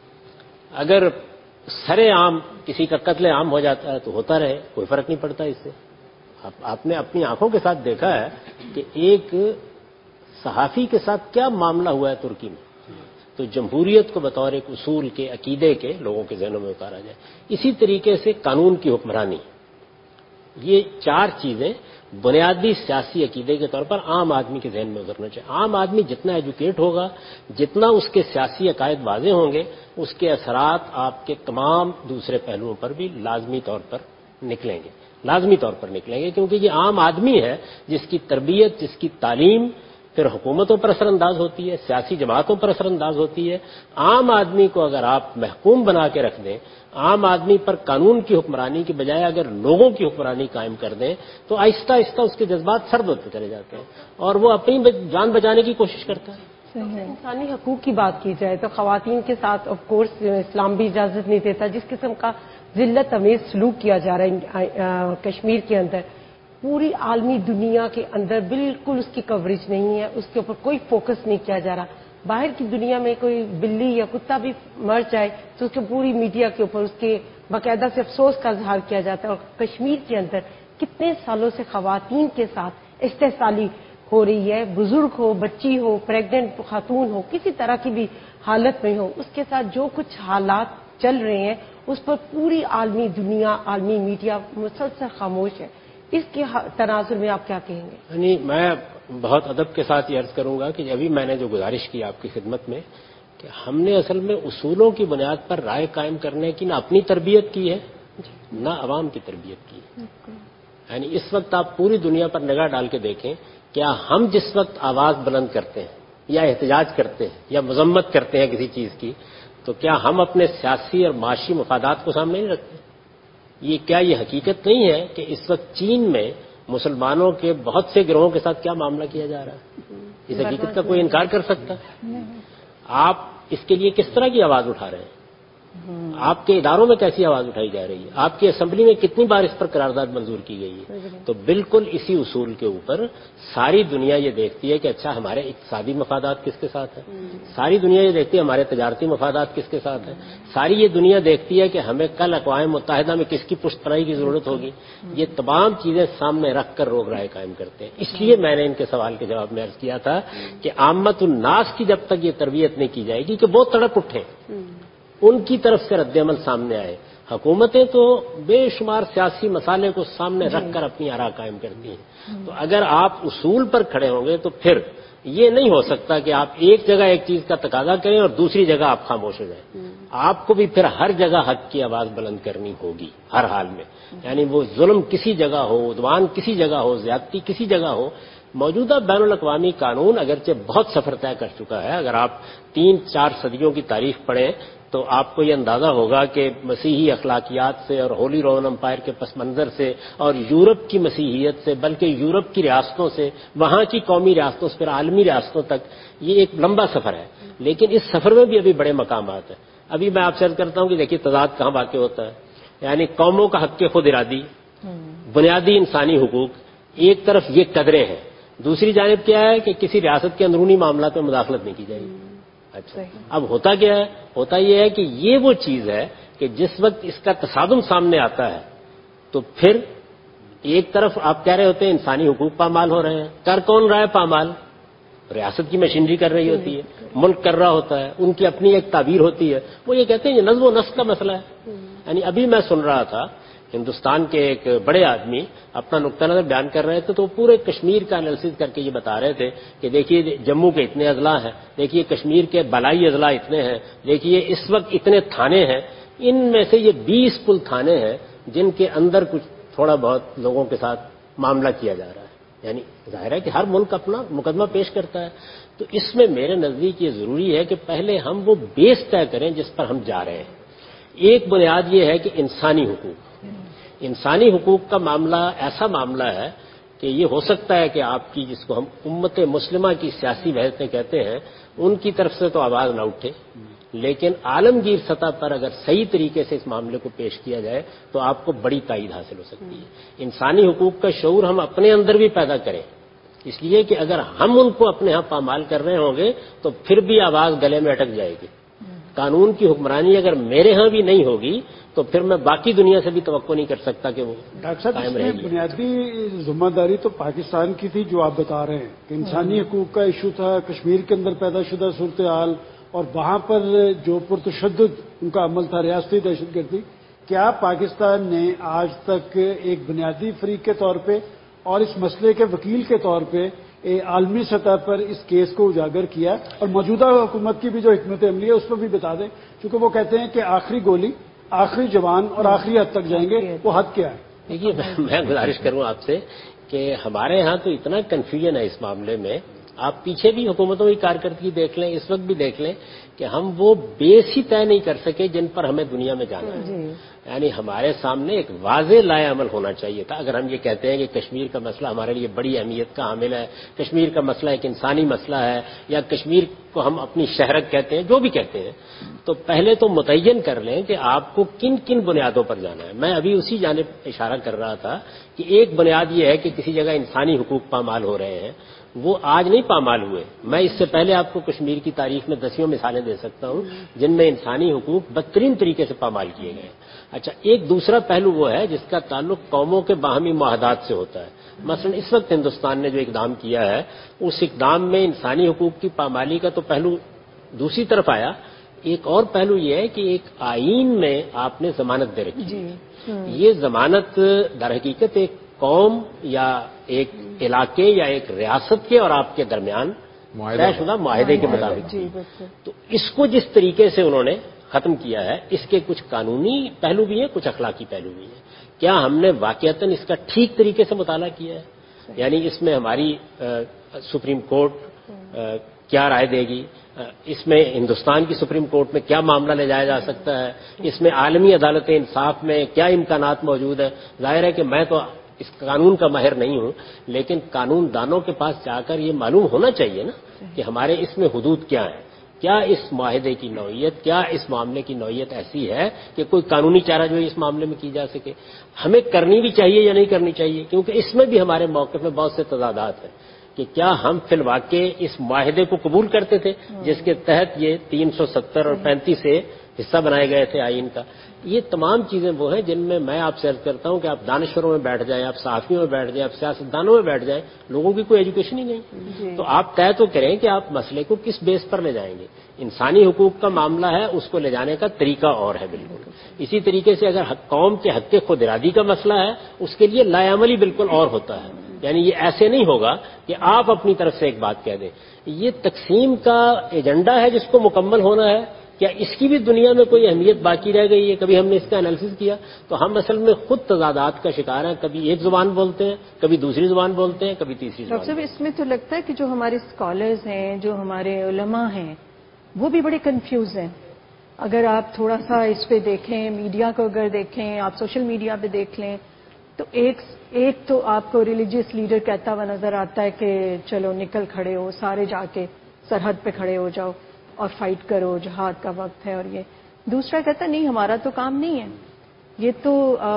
اگر سرے عام کسی کا قتل عام ہو جاتا ہے تو ہوتا رہے، کوئی فرق نہیں پڑتا اس سے۔ آپ نے اپنی آنکھوں کے ساتھ دیکھا ہے کہ ایک صحافی کے ساتھ کیا معاملہ ہوا ہے ترکی میں۔ تو جمہوریت کو بطور ایک اصول کے، عقیدے کے لوگوں کے ذہنوں میں اتارا جائے۔ اسی طریقے سے قانون کی حکمرانی، یہ چار چیزیں بنیادی سیاسی عقیدے کے طور پر عام آدمی کے ذہن میں اترنا چاہیے۔ عام آدمی جتنا ایجوکیٹ ہوگا، جتنا اس کے سیاسی عقائد واضح ہوں گے، اس کے اثرات آپ کے تمام دوسرے پہلوؤں پر بھی لازمی طور پر نکلیں گے، لازمی طور پر نکلیں گے، کیونکہ یہ عام آدمی ہے جس کی تربیت، جس کی تعلیم پھر حکومتوں پر اثر انداز ہوتی ہے، سیاسی جماعتوں پر اثر انداز ہوتی ہے۔ عام آدمی کو اگر آپ محکوم بنا کے رکھ دیں، عام آدمی پر قانون کی حکمرانی کی بجائے اگر لوگوں کی حکمرانی قائم کر دیں، تو آہستہ آہستہ اس کے جذبات سرد ہوتے چلے جاتے ہیں اور وہ اپنی جان بچانے کی کوشش کرتا ہے۔ انسانی حقوق کی بات کی جائے تو خواتین کے ساتھ آف کورس اسلام بھی اجازت نہیں دیتا، جس قسم کا ذلت امیز سلوک کیا جا رہا ہے کشمیر کے اندر، پوری عالمی دنیا کے اندر بالکل اس کی کوریج نہیں ہے، اس کے اوپر کوئی فوکس نہیں کیا جا رہا۔ باہر کی دنیا میں کوئی بلی یا کتا بھی مر جائے تو اس کے پوری میڈیا کے اوپر اس کے باقاعدہ سے افسوس کا اظہار کیا جاتا ہے، اور کشمیر کے اندر کتنے سالوں سے خواتین کے ساتھ استحصالی ہو رہی ہے، بزرگ ہو، بچی ہو، پریگننٹ خاتون ہو، کسی طرح کی بھی حالت میں ہو، اس کے ساتھ جو کچھ حالات چل رہے ہیں اس پر پوری عالمی دنیا، عالمی میڈیا مسلسل خاموش ہے۔ اس کے تناظر میں آپ کیا کہیں گے؟ یعنی میں بہت ادب کے ساتھ یہ عرض کروں گا کہ ابھی میں نے جو گزارش کی آپ کی خدمت میں کہ ہم نے اصل میں اصولوں کی بنیاد پر رائے قائم کرنے کی نہ اپنی تربیت کی ہے، نہ عوام کی تربیت کی ہے۔ یعنی اس وقت آپ پوری دنیا پر نگاہ ڈال کے دیکھیں، کیا ہم جس وقت آواز بلند کرتے ہیں یا احتجاج کرتے ہیں یا مذمت کرتے ہیں کسی چیز کی، تو کیا ہم اپنے سیاسی اور معاشی مفادات کو سامنے نہیں رکھتے؟ یہ کیا یہ حقیقت نہیں ہے کہ اس وقت چین میں مسلمانوں کے بہت سے گروہوں کے ساتھ کیا معاملہ کیا جا رہا ہے؟ اس حقیقت کا کوئی انکار کر سکتا؟ آپ اس کے لیے کس طرح کی آواز اٹھا رہے ہیں؟ آپ کے اداروں میں کیسی آواز اٹھائی جا رہی ہے؟ آپ کی اسمبلی میں کتنی بار اس پر قرارداد منظور کی گئی ہے؟ تو بالکل اسی اصول کے اوپر ساری دنیا یہ دیکھتی ہے کہ اچھا ہمارے اقتصادی مفادات کس کے ساتھ ہیں، ساری دنیا یہ دیکھتی ہے ہمارے تجارتی مفادات کس کے ساتھ ہیں، ساری یہ دنیا دیکھتی ہے کہ ہمیں کل اقوام متحدہ میں کس کی پشت پناہی کی ضرورت ہوگی۔ یہ تمام چیزیں سامنے رکھ کر روک رائے قائم کرتے ہیں۔ اس لیے میں نے ان کے سوال کے جواب میں عرض کیا تھا کہ عامت الناس کی جب تک یہ تربیت نہیں کی جائے گی کہ وہ تڑپ اٹھیں، ان کی طرف سے رد عمل سامنے آئے، حکومتیں تو بے شمار سیاسی مسائل کو سامنے رکھ کر اپنی آراء قائم کرتی ہیں، تو اگر آپ اصول پر کھڑے ہوں گے تو پھر یہ نہیں ہو سکتا کہ آپ ایک جگہ ایک چیز کا تقاضا کریں اور دوسری جگہ آپ خاموش ہو جائیں۔ آپ کو بھی پھر ہر جگہ حق کی آواز بلند کرنی ہوگی ہر حال میں، یعنی وہ ظلم کسی جگہ ہو، عدوان کسی جگہ ہو، زیادتی کسی جگہ ہو۔ موجودہ بین الاقوامی قانون اگرچہ بہت سفر طے کر چکا ہے، اگر آپ تین چار صدیوں کی تاریخ پڑھیں تو آپ کو یہ اندازہ ہوگا کہ مسیحی اخلاقیات سے اور ہولی رومن امپائر کے پس منظر سے اور یورپ کی مسیحیت سے، بلکہ یورپ کی ریاستوں سے، وہاں کی قومی ریاستوں سے پھر عالمی ریاستوں تک یہ ایک لمبا سفر ہے، لیکن اس سفر میں بھی ابھی بڑے مقامات ہیں۔ ابھی میں آپ سے عرض کرتا ہوں کہ دیکھیے تضاد کہاں واقع ہوتا ہے، یعنی قوموں کا حق خود ارادی، بنیادی انسانی حقوق، ایک طرف یہ قدریں ہیں، دوسری جانب کیا ہے کہ کسی ریاست کے اندرونی معاملات میں مداخلت نہیں کی جائے گی۔ اچھا، اب ہوتا کیا ہے؟ ہوتا یہ ہے کہ یہ وہ چیز ہے کہ جس وقت اس کا تصادم سامنے آتا ہے تو پھر ایک طرف آپ کہہ رہے ہوتے ہیں انسانی حقوق پامال ہو رہے ہیں، کر کون رہا ہے پامال؟ ریاست کی مشینری کر رہی ہوتی ہے، ملک کر رہا ہوتا ہے، ان کی اپنی ایک تعبیر ہوتی ہے، وہ یہ کہتے ہیں یہ نظم و نسق کا مسئلہ ہے۔ یعنی ابھی میں سن رہا تھا ہندوستان کے ایک بڑے آدمی اپنا نقطہ نظر بیان کر رہے تھے تو وہ پورے کشمیر کا انالیسس کر کے یہ بتا رہے تھے کہ دیکھیے جموں کے اتنے اضلاع ہیں، دیکھیے کشمیر کے بالائی اضلاع اتنے ہیں، دیکھیے اس وقت اتنے تھانے ہیں، ان میں سے یہ بیس کل تھانے ہیں جن کے اندر کچھ تھوڑا بہت لوگوں کے ساتھ معاملہ کیا جا رہا ہے۔ یعنی ظاہر ہے کہ ہر ملک اپنا مقدمہ پیش کرتا ہے، تو اس میں میرے نزدیک یہ ضروری ہے کہ پہلے ہم وہ بیس طے کریں جس پر ہم جا رہے ہیں۔ ایک بنیاد یہ ہے کہ انسانی حقوق، انسانی حقوق کا معاملہ ایسا معاملہ ہے کہ یہ ہو سکتا ہے کہ آپ کی جس کو ہم امت مسلمہ کی سیاسی وحدتیں کہتے ہیں ان کی طرف سے تو آواز نہ اٹھے، لیکن عالمگیر سطح پر اگر صحیح طریقے سے اس معاملے کو پیش کیا جائے تو آپ کو بڑی تائید حاصل ہو سکتی ہے۔ انسانی حقوق کا شعور ہم اپنے اندر بھی پیدا کریں، اس لیے کہ اگر ہم ان کو اپنے ہاں پامال کر رہے ہوں گے تو پھر بھی آواز گلے میں اٹک جائے گی۔ قانون کی حکمرانی اگر میرے ہاں بھی نہیں ہوگی تو پھر میں باقی دنیا سے بھی توقع نہیں کر سکتا کہ وہ ڈاکٹر صاحب قائم اس رہے میں گی۔ بنیادی ذمہ داری تو پاکستان کی تھی جو آپ بتا رہے ہیں کہ انسانی حقوق کا ایشو تھا، کشمیر کے اندر پیدا شدہ صورتحال اور وہاں پر جو پرتشدد ان کا عمل تھا ریاستی دہشت گردی۔ کیا پاکستان نے آج تک ایک بنیادی فریق کے طور پہ اور اس مسئلے کے وکیل کے طور پہ عالمی سطح پر اس کیس کو اجاگر کیا؟ اور موجودہ حکومت کی بھی جو حکمت عملی ہے اس پر بھی بتا دیں، چونکہ وہ کہتے ہیں کہ آخری گولی، آخری جوان اور آخری حد تک جائیں گے، وہ حد کیا ہے؟ دیکھیے میں گزارش کروں آپ سے کہ ہمارے ہاں تو اتنا کنفیوژن ہے اس معاملے میں، آپ پیچھے بھی حکومتوں کی کارکردگی دیکھ لیں، اس وقت بھی دیکھ لیں کہ ہم وہ بیس ہی طے نہیں کر سکے جن پر ہمیں دنیا میں جانا ہے۔ یعنی ہمارے سامنے ایک واضح لائے عمل ہونا چاہیے تھا۔ اگر ہم یہ کہتے ہیں کہ کشمیر کا مسئلہ ہمارے لیے بڑی اہمیت کا حامل ہے، کشمیر کا مسئلہ ایک انسانی مسئلہ ہے، یا کشمیر کو ہم اپنی شہرت کہتے ہیں، جو بھی کہتے ہیں، تو پہلے تو متعین کر لیں کہ آپ کو کن کن بنیادوں پر جانا ہے۔ میں ابھی اسی جانب اشارہ کر رہا تھا کہ ایک بنیاد یہ ہے کہ کسی جگہ انسانی حقوق پامال ہو رہے ہیں، وہ آج نہیں پامال ہوئے، میں اس سے پہلے آپ کو کشمیر کی تاریخ میں دسیوں مثالیں دے سکتا ہوں جن میں انسانی حقوق بدترین طریقے سے پامال کیے گئے۔ اچھا، ایک دوسرا پہلو وہ ہے جس کا تعلق قوموں کے باہمی معاہدات سے ہوتا ہے۔ مثلا اس وقت ہندوستان نے جو اقدام کیا ہے اس اقدام میں انسانی حقوق کی پامالی کا تو پہلو دوسری طرف آیا، ایک اور پہلو یہ ہے کہ ایک آئین میں آپ نے ضمانت دے رکھی ہے۔ یہ ضمانت در حقیقت ایک قوم یا ایک علاقے یا ایک ریاست کے اور آپ کے درمیان طے شدہ معاہدے کے مطابق، تو اس کو جس طریقے سے انہوں نے ختم کیا ہے اس کے کچھ قانونی پہلو بھی ہیں، کچھ اخلاقی پہلو بھی ہیں۔ کیا ہم نے واقعتاً اس کا ٹھیک طریقے سے مطالعہ کیا ہے؟ یعنی اس میں ہماری سپریم کورٹ کیا رائے دے گی، اس میں ہندوستان کی سپریم کورٹ میں کیا معاملہ لے جایا جا سکتا ہے، اس میں عالمی عدالت انصاف میں کیا امکانات موجود ہیں؟ ظاہر ہے کہ میں تو اس قانون کا ماہر نہیں ہوں، لیکن قانون دانوں کے پاس جا کر یہ معلوم ہونا چاہیے نا کہ ہمارے اس میں حدود کیا ہیں، کیا اس معاہدے کی نوعیت، کیا اس معاملے کی نوعیت ایسی ہے کہ کوئی قانونی چارہ جو اس معاملے میں کی جا سکے، ہمیں کرنی بھی چاہیے یا نہیں کرنی چاہیے، کیونکہ اس میں بھی ہمارے موقف میں بہت سے تضادات ہیں کہ کیا ہم فی الواقع اس معاہدے کو قبول کرتے تھے جس کے تحت یہ تین سو ستر اور پینتیس سے حصہ بنائے گئے تھے آئین کا. یہ تمام چیزیں وہ ہیں جن میں میں آپ سے عرض کرتا ہوں کہ آپ دانشوروں میں بیٹھ جائیں, آپ صحافیوں میں بیٹھ جائیں, آپ سیاستدانوں میں بیٹھ جائیں, لوگوں کی کوئی ایجوکیشن ہی نہیں. تو آپ طے تو کریں کہ آپ مسئلے کو کس بیس پر لے جائیں گے. انسانی حقوق کا معاملہ ہے, اس کو لے جانے کا طریقہ اور ہے بالکل. اسی طریقے سے اگر قوم کے حق خود ارادی کا مسئلہ ہے, اس کے لیے لائعملی بالکل اور ہوتا ہے. یعنی یہ ایسے نہیں ہوگا کہ آپ اپنی طرف سے ایک بات کہہ دیں. یہ تقسیم کا ایجنڈا ہے جس کو مکمل ہونا ہے. کیا اس کی بھی دنیا میں کوئی اہمیت باقی رہ گئی ہے؟ کبھی ہم نے اس کا انالیسس کیا تو ہم اصل میں خود تضادات کا شکار ہیں. کبھی ایک زبان بولتے ہیں, کبھی دوسری زبان بولتے ہیں, کبھی تیسری زبان. ڈاکٹر صاحب, اس میں تو لگتا ہے کہ جو ہمارے اسکالرز ہیں, جو ہمارے علماء ہیں, وہ بھی بڑے کنفیوز ہیں. اگر آپ تھوڑا سا اس پہ دیکھیں, میڈیا کو اگر دیکھیں, آپ سوشل میڈیا پہ دیکھ لیں, تو ایک ایک تو آپ کو ریلیجیس لیڈر کہتا ہوا نظر آتا ہے کہ چلو نکل کھڑے ہو, سارے جا کے سرحد پہ کھڑے ہو جاؤ اور فائٹ کرو, جہاد کا وقت ہے. اور یہ دوسرا کہتا نہیں, ہمارا تو کام نہیں ہے, یہ تو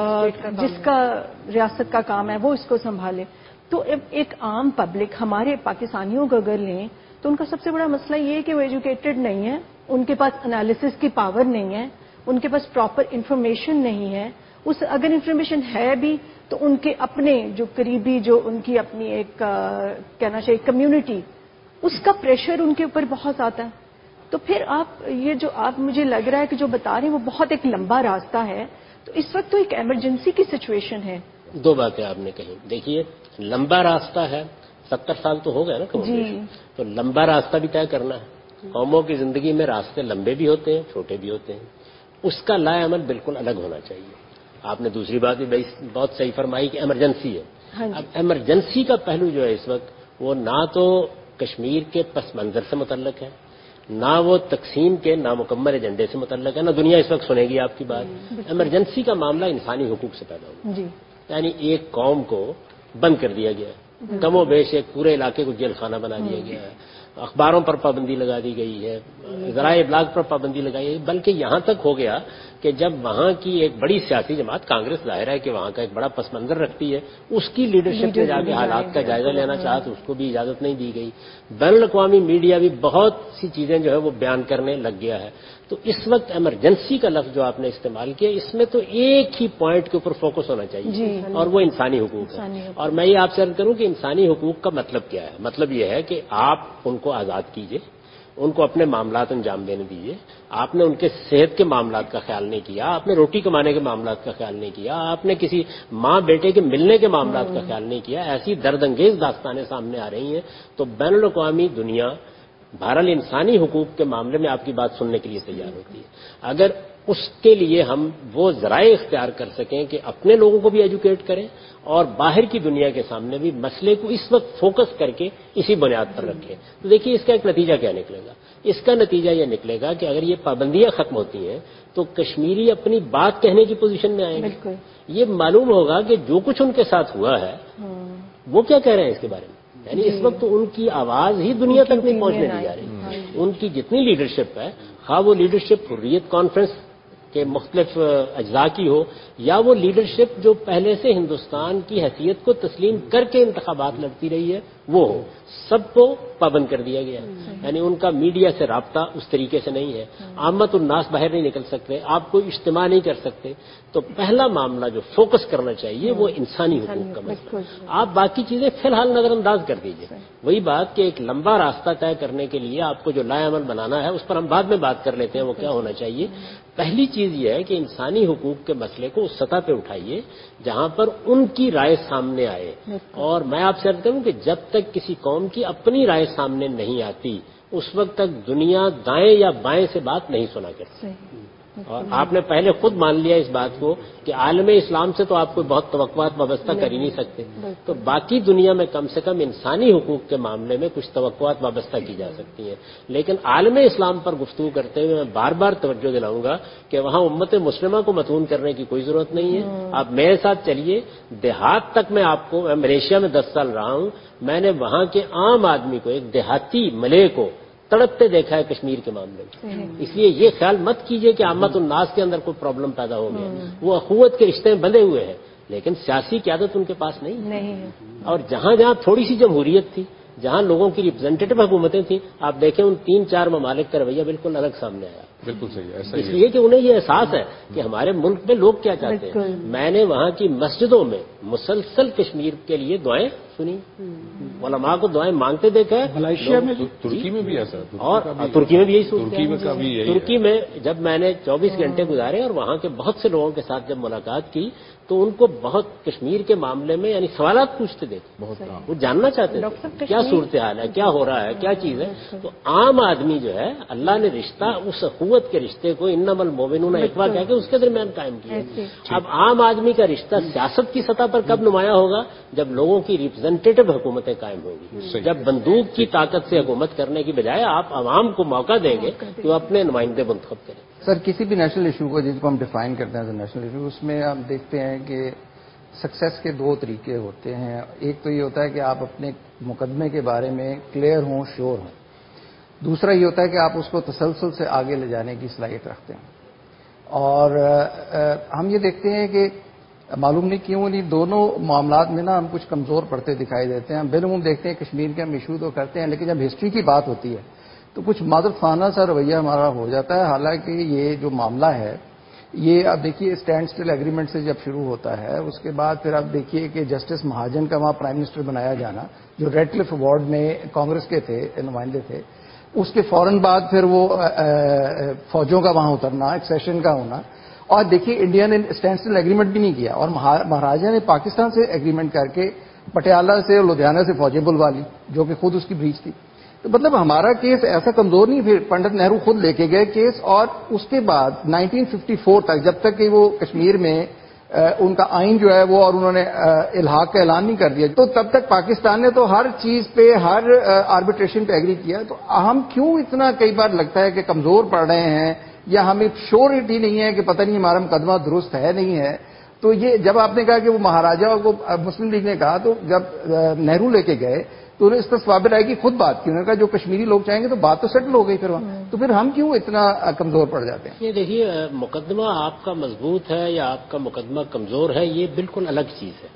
جس کا ریاست کا کام ہے وہ اس کو سنبھالے. تو ایک عام پبلک, ہمارے پاکستانیوں کو اگر لیں تو ان کا سب سے بڑا مسئلہ یہ ہے کہ وہ ایجوکیٹڈ نہیں ہے, ان کے پاس انالیسس کی پاور نہیں ہے, ان کے پاس پراپر انفارمیشن نہیں ہے. اس اگر انفارمیشن ہے بھی تو ان کے اپنے جو قریبی, جو ان کی اپنی ایک کہنا چاہیے کمیونٹی, اس کا پریشر ان کے اوپر بہت آتا ہے. تو پھر آپ یہ جو آپ مجھے لگ رہا ہے کہ جو بتا رہے ہیں وہ بہت ایک لمبا راستہ ہے. تو اس وقت تو ایک ایمرجنسی کی سچویشن ہے. دو باتیں آپ نے کہی. دیکھیے, لمبا راستہ ہے, ستر سال تو ہو گئے نا کم جی. تو لمبا راستہ بھی طے کرنا ہے. قوموں کی زندگی میں راستے لمبے بھی ہوتے ہیں, چھوٹے بھی ہوتے ہیں. اس کا لائے عمل بالکل الگ ہونا چاہیے. آپ نے دوسری بات بھی بہت صحیح فرمائی کہ ایمرجنسی ہے. ہاں جی. اب ایمرجنسی کا پہلو جو ہے اس وقت وہ نہ تو کشمیر کے پس منظر سے متعلق ہے, نہ وہ تقسیم کے نامکمل ایجنڈے سے متعلق ہے, نہ دنیا اس وقت سنے گی آپ کی بات. ایمرجنسی کا معاملہ انسانی حقوق سے پیدا ہوا. جی. یعنی ایک قوم کو بند کر دیا گیا ہے, کم و بیش ایک پورے علاقے کو جیل خانہ بنا دیا گیا ہے, اخباروں پر پابندی لگا دی گئی ہے, ذرائع ابلاغ پر پابندی لگائی ہے, بلکہ یہاں تک ہو گیا کہ جب وہاں کی ایک بڑی سیاسی جماعت کانگریس, ظاہر ہے کہ وہاں کا ایک بڑا پس منظر رکھتی ہے, اس کی لیڈرشپ میں جا کے حالات کا جائزہ لینا چاہا تو اس کو بھی اجازت نہیں دی گئی. بین الاقوامی میڈیا بھی بہت سی چیزیں جو ہے وہ بیان کرنے لگ گیا ہے. تو اس وقت ایمرجنسی کا لفظ جو آپ نے استعمال کیا, اس میں تو ایک ہی پوائنٹ کے اوپر فوکس ہونا چاہیے جی. اور وہ انسانی حقوق ہے. اور میں یہ آپ سے عرض کروں کہ انسانی حقوق کا مطلب کیا ہے. مطلب یہ ہے کہ آپ ان کو آزاد کیجئے, ان کو اپنے معاملات انجام دینے دیجیے. آپ نے ان کے صحت کے معاملات کا خیال نہیں کیا, آپ نے روٹی کمانے کے معاملات کا خیال نہیں کیا, آپ نے کسی ماں بیٹے کے ملنے کے معاملات کا خیال نہیں کیا. ایسی درد انگیز داستانیں سامنے آ رہی ہیں. تو بین الاقوامی دنیا بہرحال انسانی حقوق کے معاملے میں آپ کی بات سننے کے لیے تیار ہوتی ہے. اگر اس کے لیے ہم وہ ذرائع اختیار کر سکیں کہ اپنے لوگوں کو بھی ایجوکیٹ کریں اور باہر کی دنیا کے سامنے بھی مسئلے کو اس وقت فوکس کر کے اسی بنیاد پر رکھیں, تو دیکھیے اس کا ایک نتیجہ کیا نکلے گا. اس کا نتیجہ یہ نکلے گا کہ اگر یہ پابندیاں ختم ہوتی ہیں تو کشمیری اپنی بات کہنے کی پوزیشن میں آئیں گے. یہ معلوم ہوگا کہ جو کچھ ان کے ساتھ ہوا ہے وہ کیا کہہ رہے ہیں اس کے بارے میں. یعنی اس وقت ان کی آواز ہی دنیا تک نہیں پہنچنے دی جا رہی. ان کی جتنی لیڈرشپ ہے, خواہ وہ لیڈرشپ حریت کانفرنس کے مختلف اجزاء کی ہو یا وہ لیڈرشپ جو پہلے سے ہندوستان کی حیثیت کو تسلیم کر کے انتخابات لڑتی رہی ہے, وہ ہو, سب کو پابند کر دیا گیا. یعنی ان کا میڈیا سے رابطہ اس طریقے سے نہیں ہے. عامت الناس باہر نہیں نکل سکتے, آپ کوئی اجتماع نہیں کر سکتے. تو پہلا معاملہ جو فوکس کرنا چاہیے وہ انسانی حقوق کا مسئلہ. آپ باقی چیزیں فی الحال نظر انداز کر دیجیے. وہی بات کہ ایک لمبا راستہ طے کرنے کے لیے آپ کو جو لائے عمل بنانا ہے اس پر ہم بعد میں بات کر لیتے ہیں وہ کیا ہونا چاہیے. پہلی چیز یہ ہے کہ انسانی حقوق کے مسئلے کو اس سطح پہ اٹھائیے جہاں پر ان کی رائے سامنے آئے. اور میں آپ سے عرض کروں کہ جب تک کسی قوم کی اپنی رائے سامنے نہیں آتی اس وقت تک دنیا دائیں یا بائیں سے بات نہیں سنا کرتی. اور آپ نے پہلے خود مان لیا اس بات کو کہ عالم اسلام سے تو آپ کوئی بہت توقعات وابستہ کر ہی نہیں سکتے. تو باقی دنیا میں کم سے کم انسانی حقوق کے معاملے میں کچھ توقعات وابستہ کی جا سکتی ہیں. لیکن عالم اسلام پر گفتگو کرتے ہوئے میں بار بار توجہ دلاؤں گا کہ وہاں امت مسلمہ کو متون کرنے کی کوئی ضرورت نہیں ہے. آپ میرے ساتھ چلیے دیہات تک. میں آپ کو, میں ملیشیا میں دس سال رہا ہوں, میں نے وہاں کے عام آدمی کو, ایک دیہاتی ملے کو تڑپتے دیکھا ہے کشمیر کے معاملے میں. اس لیے یہ خیال مت کیجئے کہ عامت الناس کے اندر کوئی پرابلم پیدا ہو گیا. وہ اخوت کے رشتے بندھے ہوئے ہیں لیکن سیاسی قیادت ان کے پاس نہیں ہے. اور جہاں جہاں تھوڑی سی جمہوریت تھی, جہاں لوگوں کی ریپرزینٹیٹو حکومتیں تھیں، آپ دیکھیں ان تین چار ممالک کا رویہ بالکل الگ سامنے آیا. بالکل صحیح ہے، ایسا ہی اس لیے کہ انہیں یہ احساس ہے کہ ہمارے ملک میں لوگ کیا چاہتے ہیں. میں نے وہاں کی مسجدوں میں مسلسل کشمیر کے لیے دعائیں سنی، علماء کو دعائیں مانگتے دیکھا ہے. ملائیشیا میں بھی ترکی میں بھی ایسا، اور ترکی میں بھی یہی صورت ترکی میں کا بھی یہی ہے. ترکی میں جب میں نے چوبیس گھنٹے گزارے اور وہاں کے بہت سے لوگوں کے ساتھ جب ملاقات کی تو ان کو بہت کشمیر کے معاملے میں یعنی سوالات پوچھتے دیکھے، بہت وہ جاننا چاہتے تھے کیا صورتحال ہے، کیا ہو رہا ہے، کیا چیز ہے. تو عام آدمی جو ہے اللہ نے رشتہ اس اخوت کے رشتے کو انما المؤمنون اخوہ کہہ کے اس کے درمیان قائم کیا. اب عام آدمی کا رشتہ سیاست کی سطح پر کب نمایاں ہوگا؟ جب لوگوں کی ریپرزینٹیٹو حکومتیں قائم ہوگی، جب بندوق کی طاقت سے حکومت کرنے کی بجائے آپ عوام کو موقع دیں گے کہ وہ اپنے نمائندے منتخب کریں. سر کسی بھی نیشنل ایشو کو جس کو ہم ڈیفائن کرتے ہیں نیشنل ایشو، اس میں ہم دیکھتے ہیں کہ سکسیس کے دو طریقے ہوتے ہیں. ایک تو یہ ہوتا ہے کہ آپ اپنے مقدمے کے بارے میں کلیئر ہوں، شیور ہوں. دوسرا یہ ہوتا ہے کہ آپ اس کو تسلسل سے آگے لے جانے کی صلاحیت رکھتے ہیں. اور ہم یہ دیکھتے ہیں کہ معلوم نہیں کیوں نہیں دونوں معاملات میں نا ہم کچھ کمزور پڑتے دکھائی دیتے ہیں. ہم بالعموم دیکھتے ہیں کشمیر کے ہم ایشو تو کرتے ہیں، لیکن جب ہسٹری کی بات ہوتی ہے تو کچھ مادر خانہ سا رویہ ہمارا ہو جاتا ہے. حالانکہ یہ جو معاملہ ہے یہ اب دیکھیے اسٹینڈ اسٹل ایگریمنٹ سے جب شروع ہوتا ہے، اس کے بعد پھر آپ دیکھیے کہ جسٹس مہاجن کا وہاں پرائم منسٹر بنایا جانا، جو ریڈ کلف ایوارڈ میں کانگریس کے تھے، نمائندے تھے. اس کے فوراً بعد پھر وہ فوجوں کا وہاں اترنا، ایکسیشن کا ہونا. اور دیکھیے انڈیا نے اسٹینڈ اسٹل ایگریمنٹ بھی نہیں کیا، اور مہاراجا نے پاکستان سے ایگریمنٹ کر کے پٹیالہ سے اور لدھیانہ سے فوجیں بلوا لی، جو کہ خود اس کی بریچ تھی. تو مطلب ہمارا کیس ایسا کمزور نہیں. پھر پنڈت نہرو خود لے کے گئے کیس، اور اس کے بعد نائنٹین ففٹی فور تک جب تک کہ وہ کشمیر میں ان کا آئین جو ہے وہ اور انہوں نے الحاق کا اعلان نہیں کر دیا، تو تب تک پاکستان نے تو ہر چیز پہ، ہر آربیٹریشن پہ ایگری کیا. تو ہم کیوں اتنا کئی بار لگتا ہے کہ کمزور پڑ رہے ہیں، یا ہمیں شیورٹی نہیں ہے کہ پتہ نہیں ہمارا مقدمہ درست ہے نہیں ہے. تو یہ جب آپ نے کہا کہ وہ مہاراجا کو مسلم لیگ نے کہا، تو جب نہرو لے کے گئے تو انہیں اس پر صوابر آئے کہ خود بات کی. انہوں نے کہا جو کشمیری لوگ چاہیں گے تو بات تو سیٹل ہو گئی پھر وہاں. تو پھر ہم کیوں اتنا کمزور پڑ جاتے ہیں؟ یہ دیکھیے مقدمہ آپ کا مضبوط ہے یا آپ کا مقدمہ کمزور ہے، یہ بالکل الگ چیز ہے.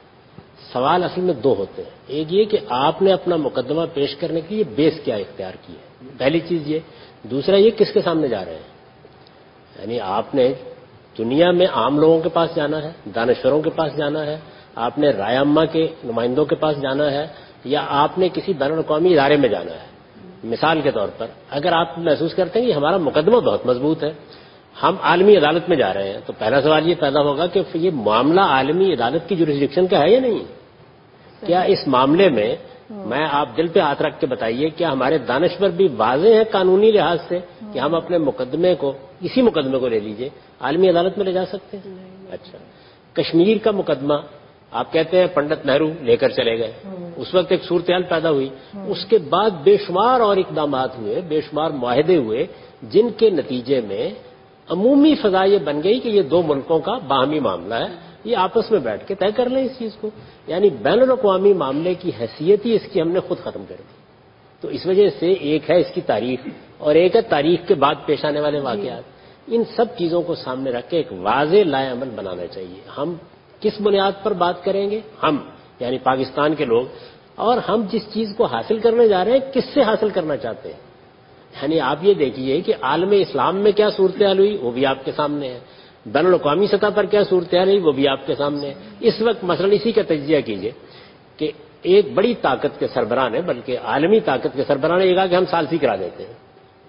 سوال اصل میں دو ہوتے ہیں. ایک یہ کہ آپ نے اپنا مقدمہ پیش کرنے کے لیے بیس کیا اختیار کی ہے، پہلی چیز یہ. دوسرا یہ کس کے سامنے جا رہے ہیں. یعنی آپ نے دنیا میں عام لوگوں کے پاس جانا ہے، دانشوروں کے پاس جانا ہے، آپ نے رائے عامہ کے نمائندوں کے پاس جانا ہے، یا آپ نے کسی بین الاقوامی ادارے میں جانا ہے. مثال کے طور پر اگر آپ محسوس کرتے ہیں کہ ہمارا مقدمہ بہت مضبوط ہے، ہم عالمی عدالت میں جا رہے ہیں، تو پہلا سوال یہ پیدا ہوگا کہ یہ معاملہ عالمی عدالت کی جوریسڈکشن کا ہے یا نہیں. کیا اس معاملے میں، میں آپ دل پہ ہاتھ رکھ کے بتائیے، کیا ہمارے دانشور بھی واضح ہیں قانونی لحاظ سے کہ ہم اپنے مقدمے کو، اسی مقدمے کو لے لیجئے، عالمی عدالت میں لے جا سکتے ہیں؟ اچھا، کشمیر کا مقدمہ آپ کہتے ہیں پنڈت نہرو لے کر چلے گئے، اس وقت ایک صورتحال پیدا ہوئی. اس کے بعد بے شمار اور اقدامات ہوئے، بے شمار معاہدے ہوئے، جن کے نتیجے میں عمومی فضا یہ بن گئی کہ یہ دو ملکوں کا باہمی معاملہ ہے، یہ آپس میں بیٹھ کے طے کر لیں اس چیز کو. یعنی بین الاقوامی معاملے کی حیثیت ہی اس کی ہم نے خود ختم کر دی. تو اس وجہ سے ایک ہے اس کی تاریخ، اور ایک ہے تاریخ کے بعد پیش آنے والے واقعات. ان سب چیزوں کو سامنے رکھ کے ایک واضح لائے عمل بنانا چاہیے. ہم کس بنیاد پر بات کریں گے، ہم یعنی پاکستان کے لوگ، اور ہم جس چیز کو حاصل کرنے جا رہے ہیں کس سے حاصل کرنا چاہتے ہیں. یعنی آپ یہ دیکھیے کہ عالم اسلام میں کیا صورتحال ہوئی وہ بھی آپ کے سامنے ہے، بین الاقوامی سطح پر کیا صورتحال ہوئی وہ بھی آپ کے سامنے ہے. اس وقت مثلا اسی کا تجزیہ کیجئے کہ ایک بڑی طاقت کے سربراہ نے، بلکہ عالمی طاقت کے سربراہ نے یہ کہا کہ ہم ثالثی کرا دیتے ہیں.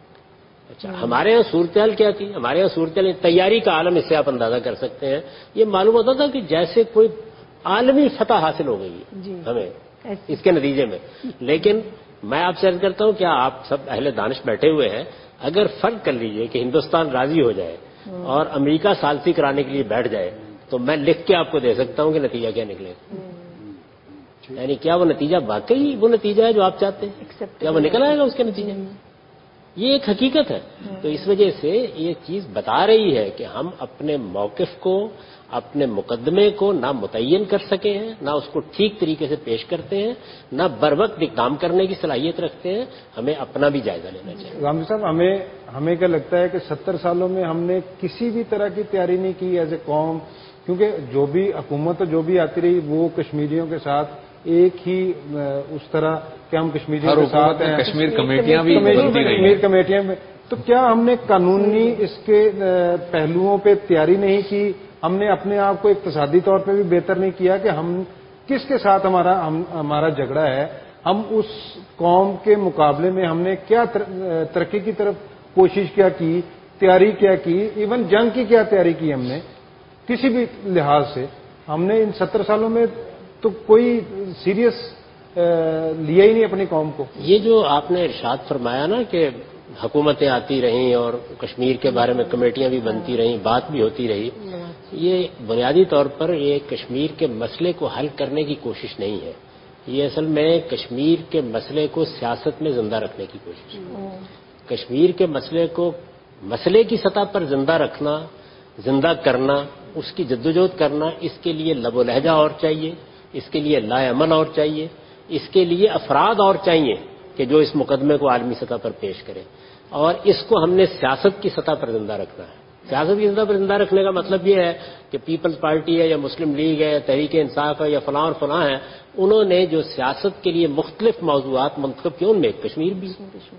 اچھا، ہمارے یہاں صورتحال کیا تھی؟ ہمارے یہاں صورتحال تیاری کا عالم، اس سے آپ اندازہ کر سکتے ہیں. یہ معلوم ہوتا تھا کہ جیسے کوئی عالمی فتح حاصل ہو گئی ہے ہمیں اس کے نتیجے میں. لیکن میں آپ سے عرض کرتا ہوں، کیا آپ سب اہل دانش بیٹھے ہوئے ہیں، اگر فرق کر لیجئے کہ ہندوستان راضی ہو جائے اور امریکہ ثالثی کرانے کے لیے بیٹھ جائے، تو میں لکھ کے آپ کو دے سکتا ہوں کہ نتیجہ کیا نکلے. یعنی کیا وہ نتیجہ واقعی وہ نتیجہ ہے جو آپ چاہتے ہیں؟ کیا وہ نکل آئے گا اس کے نتیجے میں؟ یہ ایک حقیقت ہے. تو اس وجہ سے یہ چیز بتا رہی ہے کہ ہم اپنے موقف کو، اپنے مقدمے کو نہ متعین کر سکے ہیں، نہ اس کو ٹھیک طریقے سے پیش کرتے ہیں، نہ بر وقت اقدام کرنے کی صلاحیت رکھتے ہیں. ہمیں اپنا بھی جائزہ لینا چاہیے. غامدی صاحب، ہمیں ہمیں کیا لگتا ہے کہ ستر سالوں میں ہم نے کسی بھی طرح کی تیاری نہیں کی ایز اے قوم، کیونکہ جو بھی حکومت جو بھی آتی رہی وہ کشمیریوں کے ساتھ ایک ہی اس طرح کہ ہم کشمیریوں کے ساتھ ہیں. کشمیر کمیٹیاں بھی بنتی رہی کشمیر کمیٹیاں میں تو کیا ہم نے قانونی اس کے پہلوؤں پہ تیاری نہیں کی؟ ہم نے اپنے آپ کو اقتصادی طور پہ بھی بہتر نہیں کیا کہ ہم کس کے ساتھ ہمارا ہمارا جھگڑا ہے، ہم اس قوم کے مقابلے میں ہم نے کیا ترقی کی طرف کوشش کیا کی، تیاری کیا کی، ایون جنگ کی کیا تیاری کی ہم نے کسی بھی لحاظ سے. ہم نے ان ستر سالوں میں تو کوئی سیریس لیا ہی نہیں اپنی قوم کو. یہ جو آپ نے ارشاد فرمایا نا کہ حکومتیں آتی رہیں اور کشمیر کے بارے میں کمیٹیاں بھی بنتی رہیں، بات بھی ہوتی رہی، یہ بنیادی طور پر یہ کشمیر کے مسئلے کو حل کرنے کی کوشش نہیں ہے. یہ اصل میں کشمیر کے مسئلے کو سیاست میں زندہ رکھنے کی کوشش ہے. کشمیر کے مسئلے کو مسئلے کی سطح پر زندہ رکھنا، زندہ کرنا، اس کی جدوجہد کرنا، اس کے لیے لب و لہجہ اور چاہیے، اس کے لیے لائے عمل اور چاہیے، اس کے لیے افراد اور چاہیے کہ جو اس مقدمے کو عالمی سطح پر پیش کریں. اور اس کو ہم نے سیاست کی سطح پر زندہ رکھنا ہے. سیاست کی سطح پر زندہ رکھنے کا مطلب یہ ہے کہ پیپلز پارٹی ہے یا مسلم لیگ ہے، تحریک انصاف ہے یا فلاں اور فلاں ہے، انہوں نے جو سیاست کے لیے مختلف موضوعات منتخب کیے، ان میں کشمیر بھی.